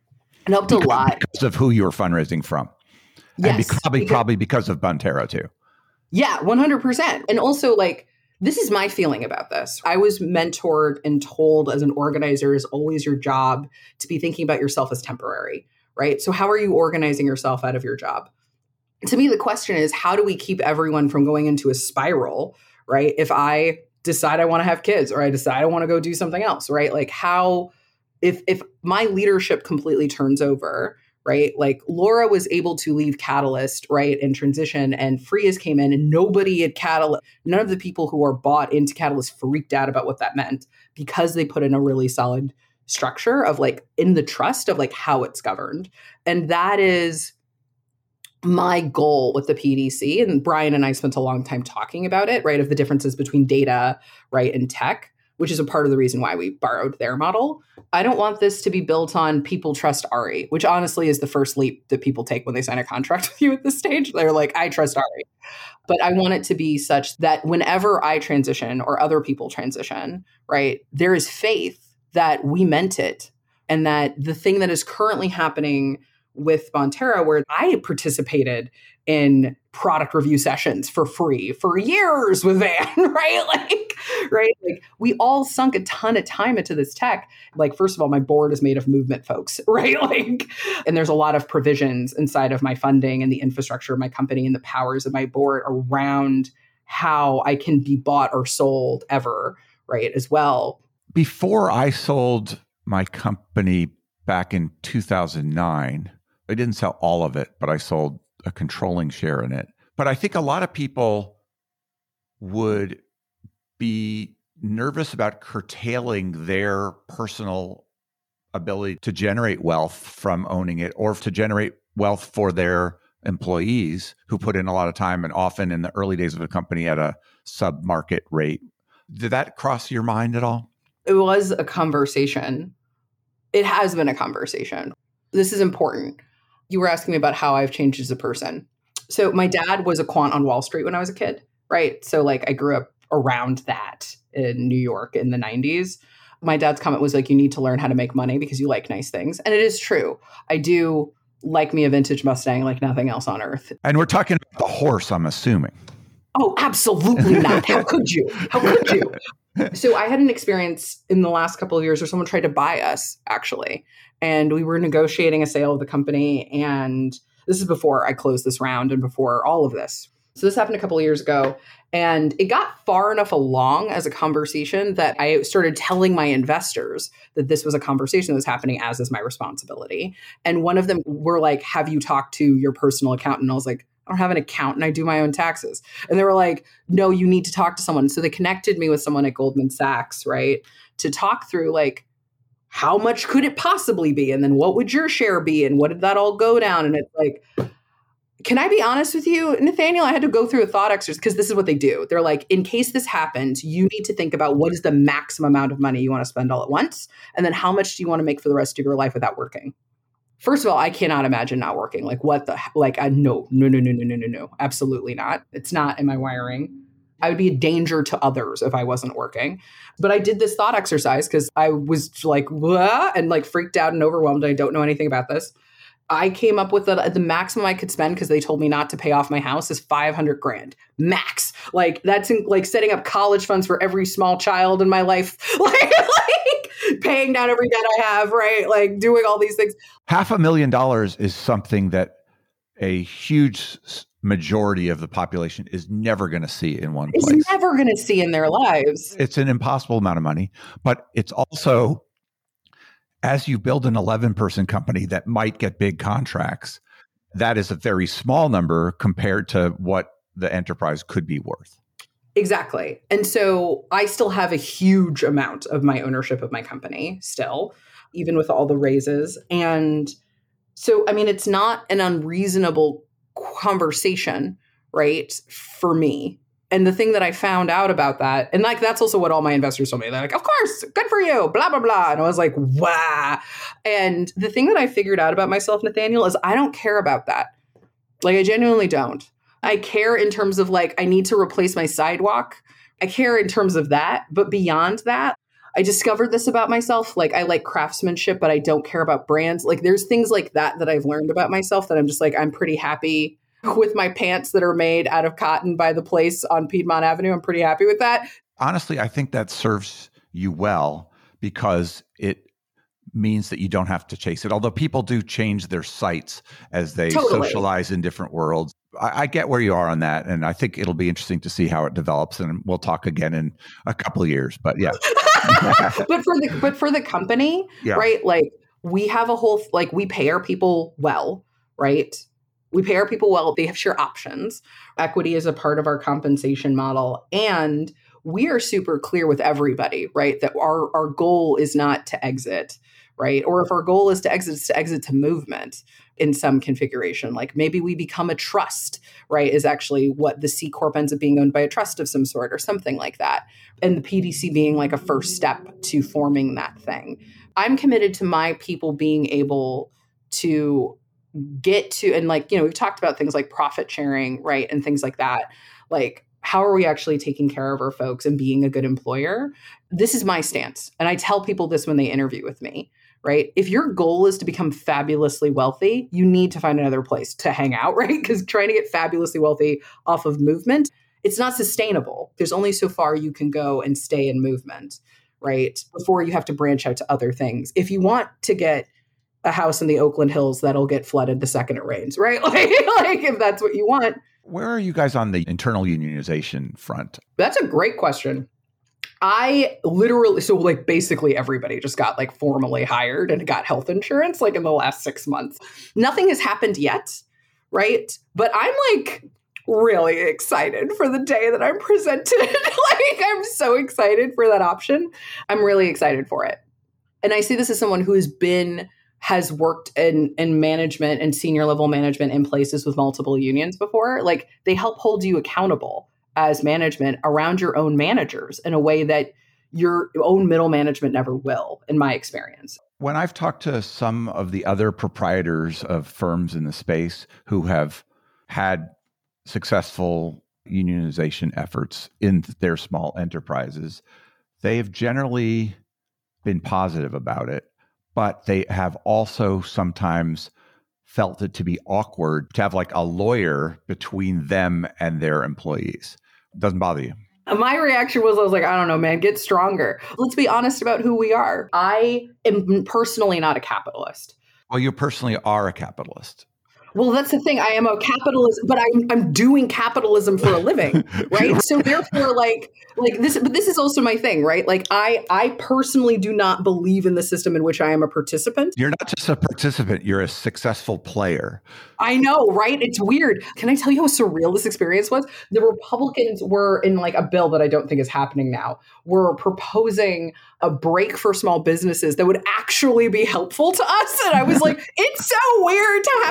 It helped
because,
a lot.
Because of who you were fundraising from.
Yes.
And be- probably,
because,
probably because of Bonterra too.
Yeah, one hundred percent. And also like, this is my feeling about this. I was mentored and told as an organizer is always your job to be thinking about yourself as temporary, right? So how are you organizing yourself out of your job? To me, the question is, how do we keep everyone from going into a spiral, right? If I decide I want to have kids or I decide I want to go do something else, right? Like how, if if my leadership completely turns over, right? Like Laura was able to leave Catalyst, right, and transition, and Frias came in, and nobody at Catalyst, none of the people who are bought into Catalyst freaked out about what that meant, because they put in a really solid structure of like in the trust of like how it's governed. And that is my goal with the P D C. And Brian and I spent a long time talking about it, right, of the differences between data, right, and tech, which is a part of the reason why we borrowed their model. I don't want this to be built on people trust Ari, which honestly is the first leap that people take when they sign a contract with you at this stage. They're like, I trust Ari. But I want it to be such that whenever I transition or other people transition, right, there is faith that we meant it, and that the thing that is currently happening with Bonterra, where I participated in product review sessions for free for years with Van, right? Like, right? Like we all sunk a ton of time into this tech. Like, first of all, my board is made of movement folks, right? Like, and there's a lot of provisions inside of my funding and the infrastructure of my company and the powers of my board around how I can be bought or sold ever, right? As well.
Before I sold my company back in two thousand nine, I didn't sell all of it, but I sold a controlling share in it. But I think a lot of people would be nervous about curtailing their personal ability to generate wealth from owning it, or to generate wealth for their employees who put in a lot of time and often in the early days of a company at a sub-market rate. Did that cross your mind at all?
It was a conversation. It has been a conversation. This is important. You were asking me about how I've changed as a person. So my dad was a quant on Wall Street when I was a kid, right? So like I grew up around that in New York in the nineties. My dad's comment was like, you need to learn how to make money because you like nice things. And it is true. I do like me a vintage Mustang like nothing else on earth.
And we're talking about the horse, I'm assuming.
Oh, absolutely not. How could you? How could you? So I had an experience in the last couple of years where someone tried to buy us, actually. And we were negotiating a sale of the company. And this is before I closed this round and before all of this. So this happened a couple of years ago. And it got far enough along as a conversation that I started telling my investors that this was a conversation that was happening, as is my responsibility. And one of them were like, have you talked to your personal accountant? And I was like, I don't have an accountant. I do my own taxes. And they were like, no, you need to talk to someone. So they connected me with someone at Goldman Sachs, right, to talk through like, how much could it possibly be? And then what would your share be? And what did that all go down? And it's like, Can I be honest with you, Nathaniel? I had to go through a thought exercise because this is what they do. They're like, in case this happens, you need to think about what is the maximum amount of money you want to spend all at once. And then how much do you want to make for the rest of your life without working? First of all, I cannot imagine not working. Like what the, like, I, no, no, no, no, no, no, no, no, absolutely not. It's not in my wiring. I would be a danger to others if I wasn't working. But I did this thought exercise because I was like, wah, and like freaked out and overwhelmed. I don't know anything about this. I came up with the, the maximum I could spend because they told me not to pay off my house is five hundred grand max. Like that's in, like setting up college funds for every small child in my life, like, like paying down every debt I have, right? Like doing all these things.
Half a million dollars is something that a huge majority of the population is never going to see in one place.
It's never going to see in their lives.
It's an impossible amount of money, but it's also, as you build an eleven person company that might get big contracts, that is a very small number compared to what the enterprise could be worth.
Exactly. And so I still have a huge amount of my ownership of my company still, even with all the raises. And so, I mean, it's not an unreasonable conversation, right, for me. And the thing that I found out about that, and like, that's also what all my investors told me. They're like, of course, good for you, blah, blah, blah. And I was like, wow. And the thing that I figured out about myself, Nathaniel, is I don't care about that. Like, I genuinely don't. I care in terms of like, I need to replace my sidewalk. I care in terms of that. But beyond that, I discovered this about myself. Like, I like craftsmanship, but I don't care about brands. Like, there's things like that that I've learned about myself that I'm just like, I'm pretty happy with my pants that are made out of cotton by the place on Piedmont Avenue. I'm pretty happy with that.
Honestly, I think that serves you well because it means that you don't have to chase it. Although people do change their sights as they
Totally.
socialize in different worlds. I, I get where you are on that. And I think it'll be interesting to see how it develops. And we'll talk again in a couple of years. But yeah.
but for the but for the company,
yeah.
right? Like we have a whole, like we pay our people well, right? We pay our people well. They have share options. Equity is a part of our compensation model. And we are super clear with everybody, right? That our, our goal is not to exit, right? Or if our goal is to exit, it's to exit to movement in some configuration. Like maybe we become a trust, right? Is actually what the C Corp ends up being owned by a trust of some sort or something like that. And the P D C being like a first step to forming that thing. I'm committed to my people being able to get to, and like, you know, we've talked about things like profit sharing, right? And things like that. Like, how are we actually taking care of our folks and being a good employer? This is my stance. And I tell people this when they interview with me, right? If your goal is to become fabulously wealthy, you need to find another place to hang out, right? Because trying to get fabulously wealthy off of movement, it's not sustainable. There's only so far you can go and stay in movement, right? Before you have to branch out to other things. If you want to get a house in the Oakland Hills that'll get flooded the second it rains, right? Like, like if that's what you want.
Where are you guys on the internal unionization front?
That's a great question. I literally, so like basically everybody just got like formally hired and got health insurance like in the last six months. Nothing has happened yet, right? But I'm like really excited for the day that I'm presented. Like I'm so excited for that option. I'm really excited for it. And I see this as someone who has been has worked in, in management and senior level management in places with multiple unions before. Like they help hold you accountable as management around your own managers in a way that your own middle management never will, in my experience.
When I've talked to some of the other proprietors of firms in the space who have had successful unionization efforts in their small enterprises, they have generally been positive about it. But they have also sometimes felt it to be awkward to have like a lawyer between them and their employees. Doesn't bother you?
My reaction was, I was like, I don't know, man, get stronger. Let's be honest about who we are. I am personally not a capitalist.
Well, you personally are a capitalist.
Well, that's the thing. I am a capitalist, but I'm I'm doing capitalism for a living, right? So therefore, like like this, but this is also my thing, right? Like I I personally do not believe in the system in which I am a participant.
You're not just a participant; you're a successful player.
I know, right? It's weird. Can I tell you how surreal this experience was? The Republicans were in like a bill that I don't think is happening now. Were proposing a break for small businesses that would actually be helpful to us, and I was like, it's so weird to have those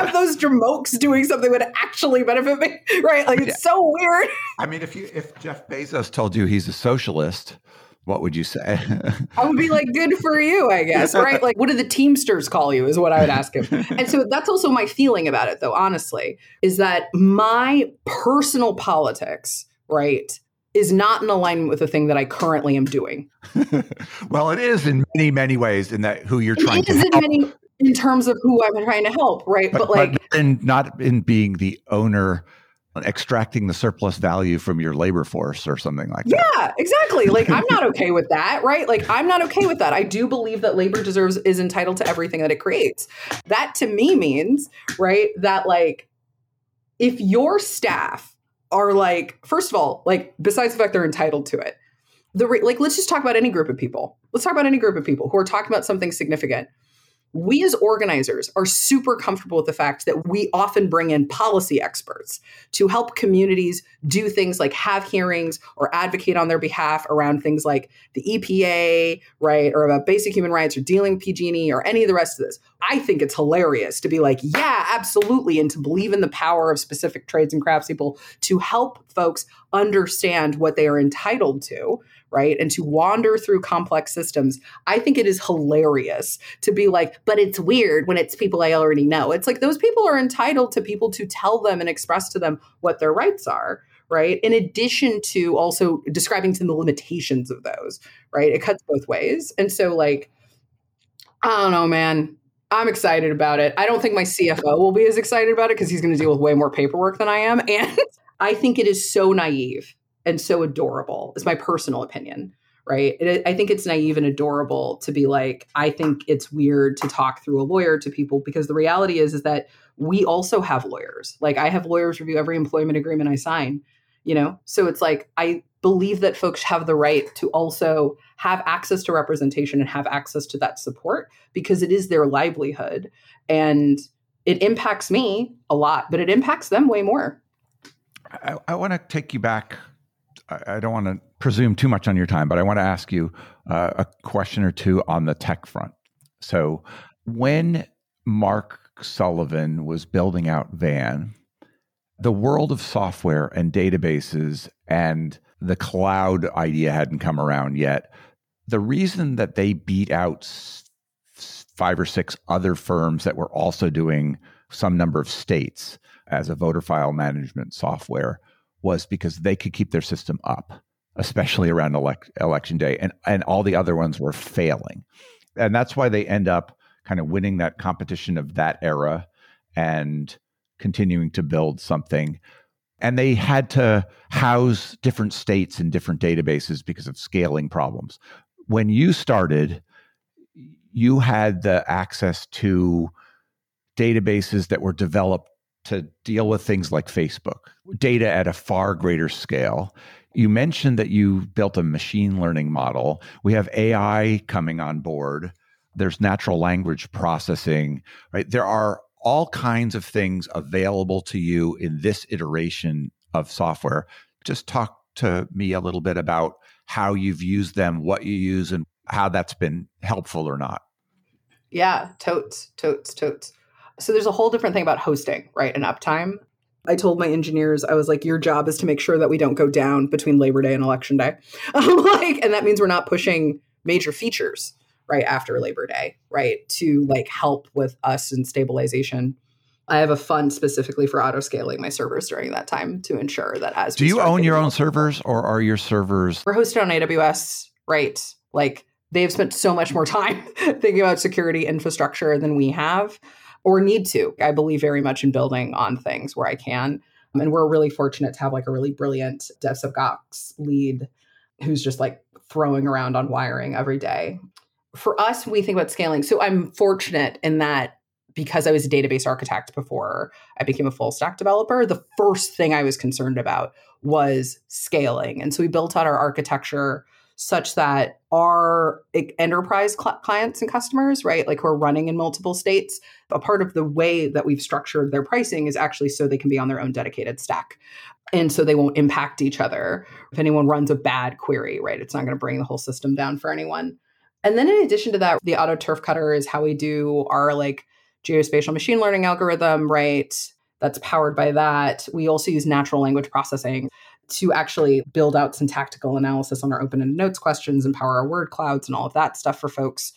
Jim Moakes doing something that would actually benefit me, right? Like, it's yeah. so weird.
I mean, if you if Jeff Bezos told you he's a socialist, what would you say?
I would be like, good for you, I guess, right? Like, what do the Teamsters call you is what I would ask him. And so that's also my feeling about it, though, honestly, is that my personal politics, right, is not in alignment with the thing that I currently am doing.
Well, it is in many, many ways in that who you're trying
it
to
is
help.
In many, in terms of who I'm trying to help, right?
But,
but like,
but in, not in being the owner, extracting the surplus value from your labor force or something like that.
Yeah, exactly. Like, I'm not okay with that, right? Like, I'm not okay with that. I do believe that labor deserves is entitled to everything that it creates. That to me means, right, that like, if your staff are like, first of all, like, besides the fact they're entitled to it, the like, let's just talk about any group of people. Let's talk about any group of people who are talking about something significant. We as organizers are super comfortable with the fact that we often bring in policy experts to help communities do things like have hearings or advocate on their behalf around things like the E P A, right, or about basic human rights or dealing with P G and E or any of the rest of this. I think it's hilarious to be like, yeah, absolutely, and to believe in the power of specific trades and craftspeople to help folks understand what they are entitled to, right? And to wander through complex systems. I think it is hilarious to be like, but it's weird when it's people I already know. It's like those people are entitled to people to tell them and express to them what their rights are, right? In addition to also describing to them the limitations of those, right? It cuts both ways. And so like, I don't know, man. I'm excited about it. I don't think my C F O will be as excited about it because he's going to deal with way more paperwork than I am. And I think it is so naive and so adorable, is my personal opinion, right? It, I think it's naive and adorable to be like, I think it's weird to talk through a lawyer to people, because the reality is, is that we also have lawyers. Like, I have lawyers review every employment agreement I sign, you know? So it's like, I believe that folks have the right to also have access to representation and have access to that support, because it is their livelihood. And it impacts me a lot, but it impacts them way more.
I, I want to take you back. I, I don't want to presume too much on your time, but I want to ask you uh, a question or two on the tech front. So when Mark Sullivan was building out Van, the world of software and databases and the cloud idea hadn't come around yet. The reason that they beat out five or six other firms that were also doing some number of states as a voter file management software was because they could keep their system up, especially around elect- election day, and, and all the other ones were failing. And that's why they end up kind of winning that competition of that era and continuing to build something. And they had to house different states in different databases because of scaling problems. When you started, you had the access to databases that were developed to deal with things like Facebook, data at a far greater scale. You mentioned that you built a machine learning model. We have A I coming on board. There's natural language processing, right? There are all kinds of things available to you in this iteration of software. Just talk to me a little bit about how you've used them, what you use, and how that's been helpful or not.
Yeah, totes, totes, totes. So there's a whole different thing about hosting, right? And uptime. I told my engineers, I was like, your job is to make sure that we don't go down between Labor Day and Election Day. like, and that means we're not pushing major features right after Labor Day, right? To like help with us in stabilization. I have a fund specifically for auto scaling my servers during that time to ensure that as
do you own your own servers, or are your servers?
We're hosted on A W S, right? Like, they've spent so much more time thinking about security infrastructure than we have or need to. I believe very much in building on things where I can. And we're really fortunate to have like a really brilliant DevSecOps lead who's just like throwing around on wiring every day. For us, we think about scaling. So I'm fortunate in that because I was a database architect before I became a full stack developer, the first thing I was concerned about was scaling. And so we built out our architecture such that our enterprise cl- clients and customers, right, like who are running in multiple states, a part of the way that we've structured their pricing is actually so they can be on their own dedicated stack. And so they won't impact each other. If anyone runs a bad query, right, it's not going to bring the whole system down for anyone. And then in addition to that, the auto turf cutter is how we do our like geospatial machine learning algorithm, right? That's powered by that. We also use natural language processing to actually build out syntactical analysis on our open-ended notes questions and power our word clouds and all of that stuff for folks.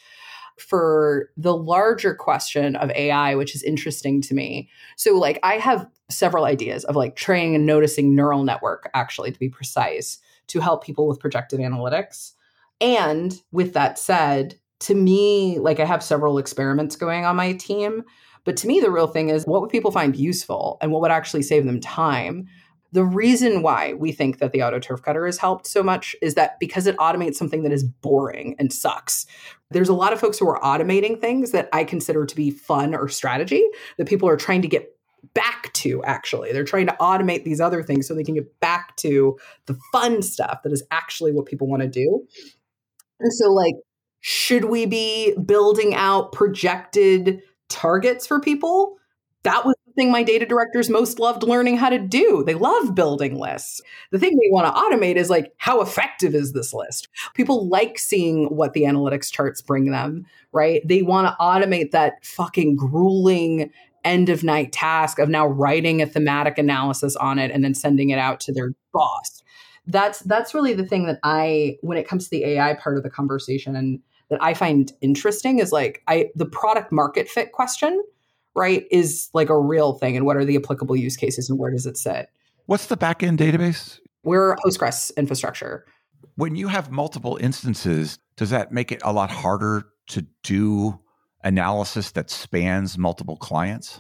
For the larger question of A I, which is interesting to me. So like I have several ideas of like training and noticing neural network, actually, to be precise, to help people with projected analytics. And with that said, to me, like I have several experiments going on my team, but to me, the real thing is what would people find useful and what would actually save them time? The reason why we think that the auto turf cutter has helped so much is that because it automates something that is boring and sucks. There's a lot of folks who are automating things that I consider to be fun or strategy that people are trying to get back to, actually. They're trying to automate these other things so they can get back to the fun stuff that is actually what people want to do. And so, like, should we be building out projected targets for people? That was the thing my data directors most loved learning how to do. They love building lists. The thing they want to automate is like, how effective is this list? People like seeing what the analytics charts bring them, right? They want to automate that fucking grueling end of night task of now writing a thematic analysis on it and then sending it out to their boss. That's that's really the thing that I, when it comes to the A I part of the conversation, and that I find interesting is like I the product market fit question, right, is like a real thing. And what are the applicable use cases and where does it sit?
What's the backend database?
We're a Postgres infrastructure.
When you have multiple instances, does that make it a lot harder to do analysis that spans multiple clients?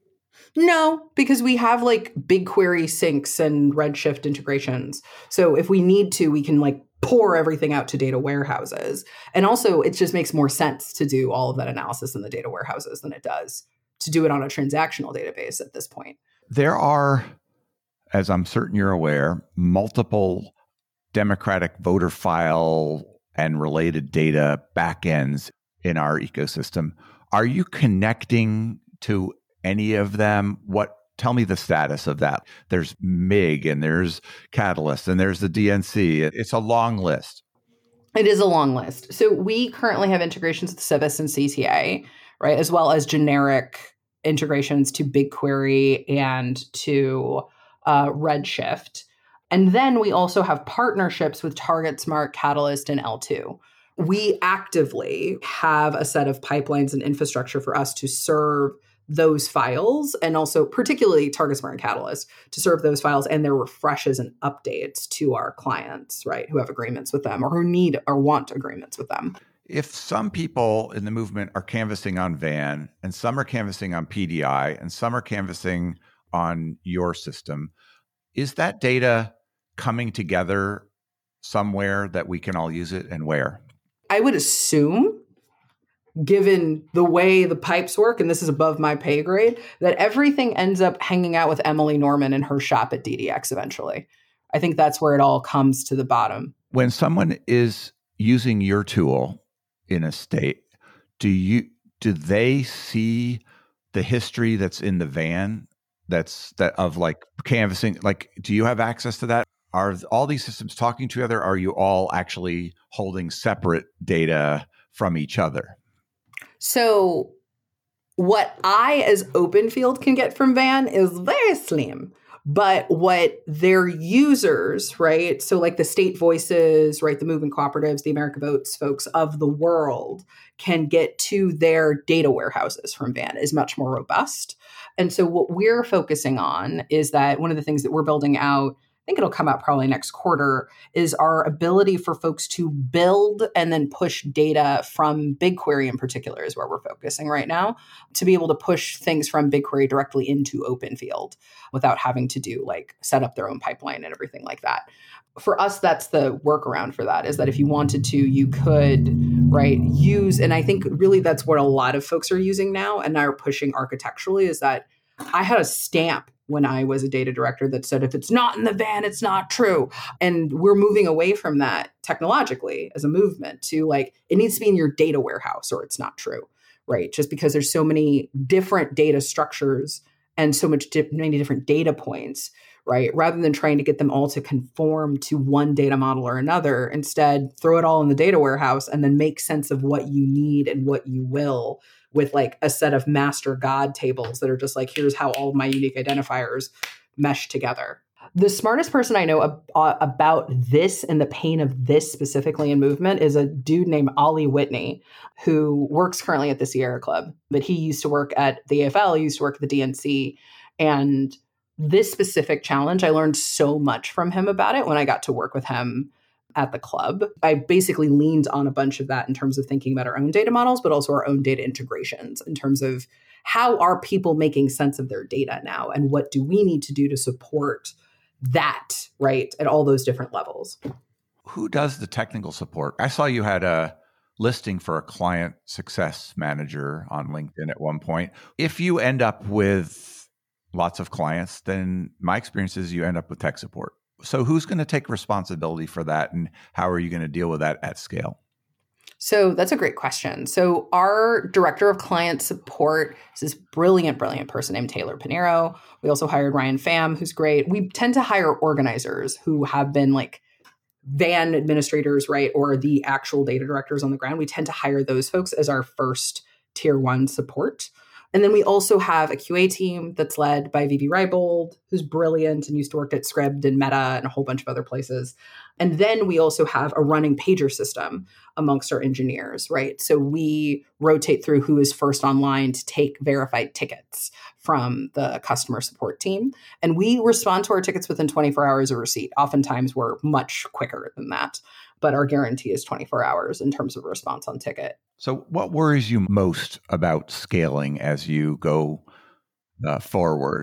No, because we have like BigQuery syncs and Redshift integrations. So if we need to, we can like pour everything out to data warehouses. And also it just makes more sense to do all of that analysis in the data warehouses than it does to do it on a transactional database at this point.
There are, as I'm certain you're aware, multiple Democratic voter file and related data backends in our ecosystem. Are you connecting to any of them? What? Tell me the status of that. There's M I G and there's Catalyst and there's the D N C. It's a long list.
It is a long list. So we currently have integrations with Civis and C T A, right, as well as generic integrations to BigQuery and to uh, Redshift. And then we also have partnerships with TargetSmart, Catalyst, and L two. We actively have a set of pipelines and infrastructure for us to serve those files, and also particularly TargetSmart and Catalyst to serve those files and their refreshes and updates to our clients, right, who have agreements with them or who need or want agreements with them.
If some people in the movement are canvassing on Van and some are canvassing on P D I and some are canvassing on your system, is that data coming together somewhere that we can all use it, and where?
I would assume, given the way the pipes work, and this is above my pay grade, that everything ends up hanging out with Emily Norman in her shop at D D X eventually. I think that's where it all comes to the bottom.
When someone is using your tool in a state, do you do they see the history that's in the van that's that of like canvassing? Like, do you have access to that? Are all these systems talking together? Are you all actually holding separate data from each other?
So what I as OpenField can get from Van is very slim. But what their users, right, so like the State Voices, right, the movement cooperatives, the America Votes folks of the world can get to their data warehouses from Van is much more robust. And so what we're focusing on is that one of the things that we're building out, I think it'll come out probably next quarter, is our ability for folks to build and then push data from BigQuery in particular is where we're focusing right now, to be able to push things from BigQuery directly into OpenField without having to do like set up their own pipeline and everything like that. For us, that's the workaround for that, is that if you wanted to, you could, right, use, and I think really that's what a lot of folks are using now and are pushing architecturally, is that I had a stamp when I was a data director that said, if it's not in the van, it's not true. And we're moving away from that technologically as a movement to like, it needs to be in your data warehouse or it's not true, right? Just because there's so many different data structures and so much di- many different data points, right? Rather than trying to get them all to conform to one data model or another, instead throw it all in the data warehouse and then make sense of what you need and what you will with like a set of master God tables that are just like, here's how all of my unique identifiers mesh together. The smartest person I know ab- uh, about this and the pain of this specifically in movement is a dude named Ollie Whitney, who works currently at the Sierra Club, but he used to work at the A F L, he used to work at the D N C. And this specific challenge, I learned so much from him about it when I got to work with him at the club. I basically leaned on a bunch of that in terms of thinking about our own data models, but also our own data integrations in terms of how are people making sense of their data now and what do we need to do to support that, right, at all those different levels.
Who does the technical support? I saw you had a listing for a client success manager on LinkedIn at one point. If you end up with lots of clients, then my experience is you end up with tech support. So who's going to take responsibility for that, and how are you going to deal with that at scale?
So that's a great question. So our director of client support is this brilliant, brilliant person named Taylor Pinero. We also hired Ryan Pham, who's great. We tend to hire organizers who have been like van administrators, right? Or the actual data directors on the ground. We tend to hire those folks as our first tier one support. And then we also have a Q A team that's led by Vivi Reibold, who's brilliant and used to work at Scribd and Meta and a whole bunch of other places. And then we also have a running pager system amongst our engineers, right? So we rotate through who is first online to take verified tickets from the customer support team. And we respond to our tickets within twenty-four hours of receipt. Oftentimes we're much quicker than that, but our guarantee is twenty-four hours in terms of response on ticket.
So what worries you most about scaling as you go uh, forward?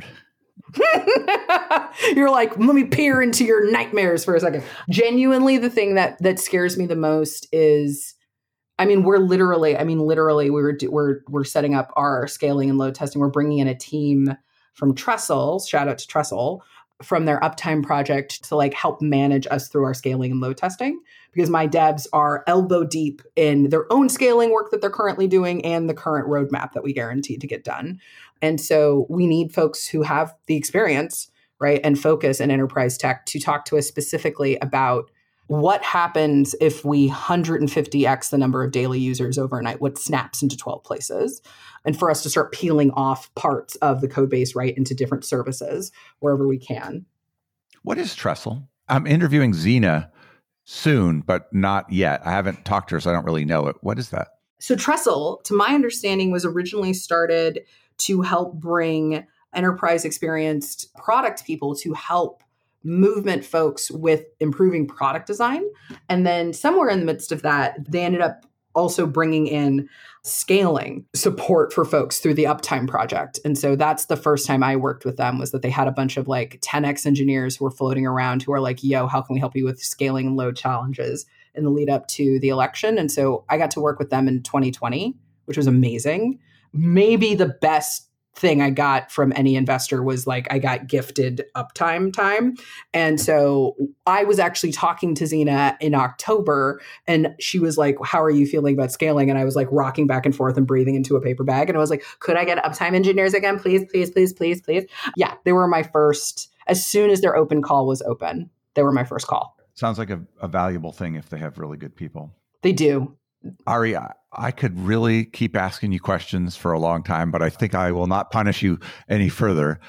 You're like, let me peer into your nightmares for a second. Genuinely, the thing that that scares me the most is, I mean, we're literally, I mean, literally, we were we're we're setting up our scaling and load testing. We're bringing in a team from Trestle, shout out to Trestle, from their uptime project to like help manage us through our scaling and load testing, because my devs are elbow deep in their own scaling work that they're currently doing and the current roadmap that we guaranteed to get done. And so we need folks who have the experience, right, and focus in enterprise tech to talk to us specifically about what happens if we one hundred fifty x the number of daily users overnight, what snaps into twelve places, and for us to start peeling off parts of the code base, right, into different services wherever we can.
What is Trestle? I'm interviewing Zena soon, but not yet. I haven't talked to her, so I don't really know it. What is that?
So Trestle, to my understanding, was originally started to help bring enterprise experienced product people to help movement folks with improving product design. And then somewhere in the midst of that, they ended up also bringing in scaling support for folks through the Uptime project. And so that's the first time I worked with them, was that they had a bunch of like ten x engineers who were floating around who are like, yo, how can we help you with scaling and load challenges in the lead up to the election? And so I got to work with them in twenty twenty, which was amazing. Maybe the best thing I got from any investor was like, I got gifted uptime time. And so I was actually talking to Zena in October, and she was like, how are you feeling about scaling? And I was like rocking back and forth and breathing into a paper bag. And I was like, could I get uptime engineers again? Please, please, please, please, please. Yeah, they were my first, as soon as their open call was open, they were my first call.
Sounds like a, a valuable thing if they have really good people.
They do.
Ari, I, I could really keep asking you questions for a long time, but I think I will not punish you any further.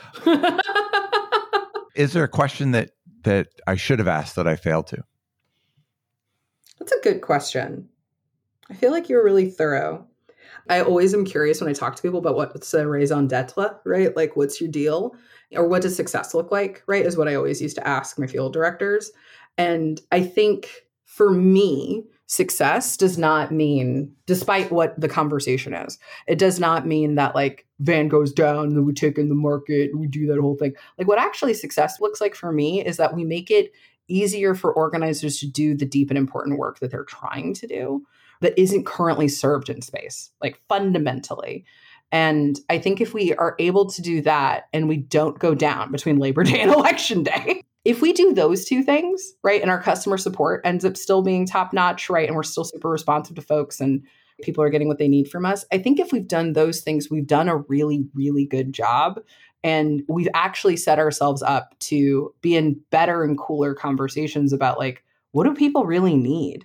Is there a question that that I should have asked that I failed to?
That's a good question. I feel like you're really thorough. I always am curious when I talk to people about what's the raison d'etre, right? Like, what's your deal? Or what does success look like, right? Is what I always used to ask my field directors. And I think for me, success does not mean, despite what the conversation is, it does not mean that like van goes down and then we take in the market and we do that whole thing. Like what actually success looks like for me is that we make it easier for organizers to do the deep and important work that they're trying to do that isn't currently served in space, like fundamentally. And I think if we are able to do that and we don't go down between Labor Day and Election Day, if we do those two things, right, and our customer support ends up still being top notch, right, and we're still super responsive to folks and people are getting what they need from us, I think if we've done those things, we've done a really, really good job. And we've actually set ourselves up to be in better and cooler conversations about like, what do people really need?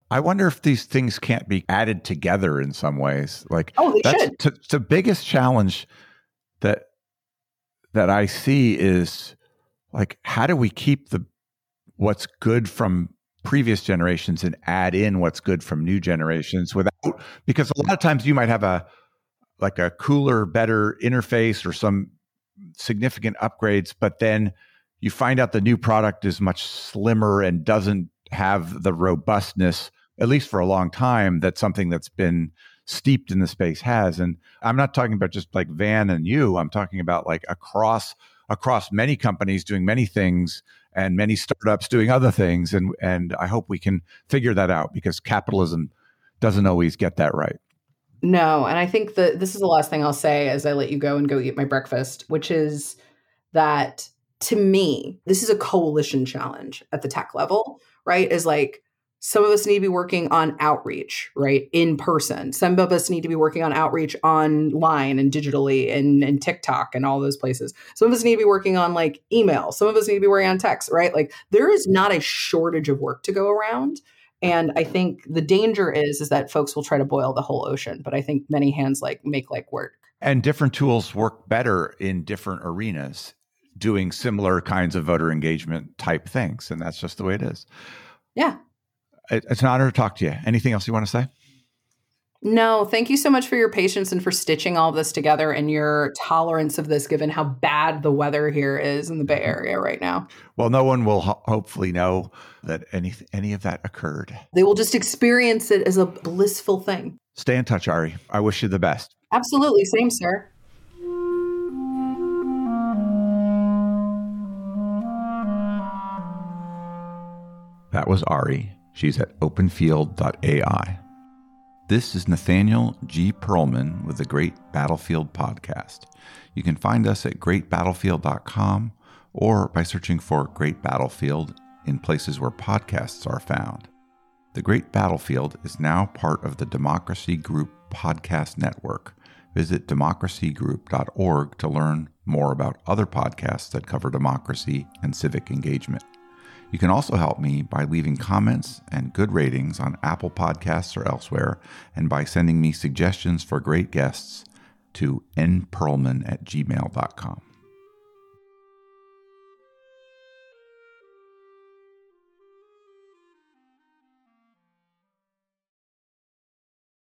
I wonder if these things can't be added together in some ways. Like,
oh, they
that's
should.
T- the biggest challenge that that I see is like, how do we keep the what's good from previous generations and add in what's good from new generations without, because a lot of times you might have a like a cooler, better interface or some significant upgrades, but then you find out the new product is much slimmer and doesn't have the robustness, at least for a long time, that something that's been steeped in the space has. And I'm not talking about just like Van and you, I'm talking about like across across many companies doing many things and many startups doing other things. And and I hope we can figure that out, because capitalism doesn't always get that right.
No, and I think that this is the last thing I'll say as I let you go and go eat my breakfast, which is that to me, this is a coalition challenge at the tech level, right? Is like, some of us need to be working on outreach, right? In person. Some of us need to be working on outreach online and digitally and, and TikTok and all those places. Some of us need to be working on like email. Some of us need to be working on text, right? Like, there is not a shortage of work to go around. And I think the danger is, is that folks will try to boil the whole ocean. But I think many hands like make like work.
And different tools work better in different arenas, doing similar kinds of voter engagement type things. And that's just the way it is.
Yeah.
It's an honor to talk to you. Anything else you want to say?
No, thank you so much for your patience and for stitching all this together, and your tolerance of this, given how bad the weather here is in the Bay Area right now.
Well, no one will ho- hopefully know that any any of that occurred.
They will just experience it as a blissful thing.
Stay in touch, Ari. I wish you the best.
Absolutely. Same, sir.
That was Ari. She's at openfield dot A I. This is Nathaniel G. Perlman with the Great Battlefield Podcast. You can find us at great battlefield dot com or by searching for Great Battlefield in places where podcasts are found. The Great Battlefield is now part of the Democracy Group podcast network. Visit democracy group dot org to learn more about other podcasts that cover democracy and civic engagement. You can also help me by leaving comments and good ratings on Apple Podcasts or elsewhere, and by sending me suggestions for great guests to n perlman at gmail dot com.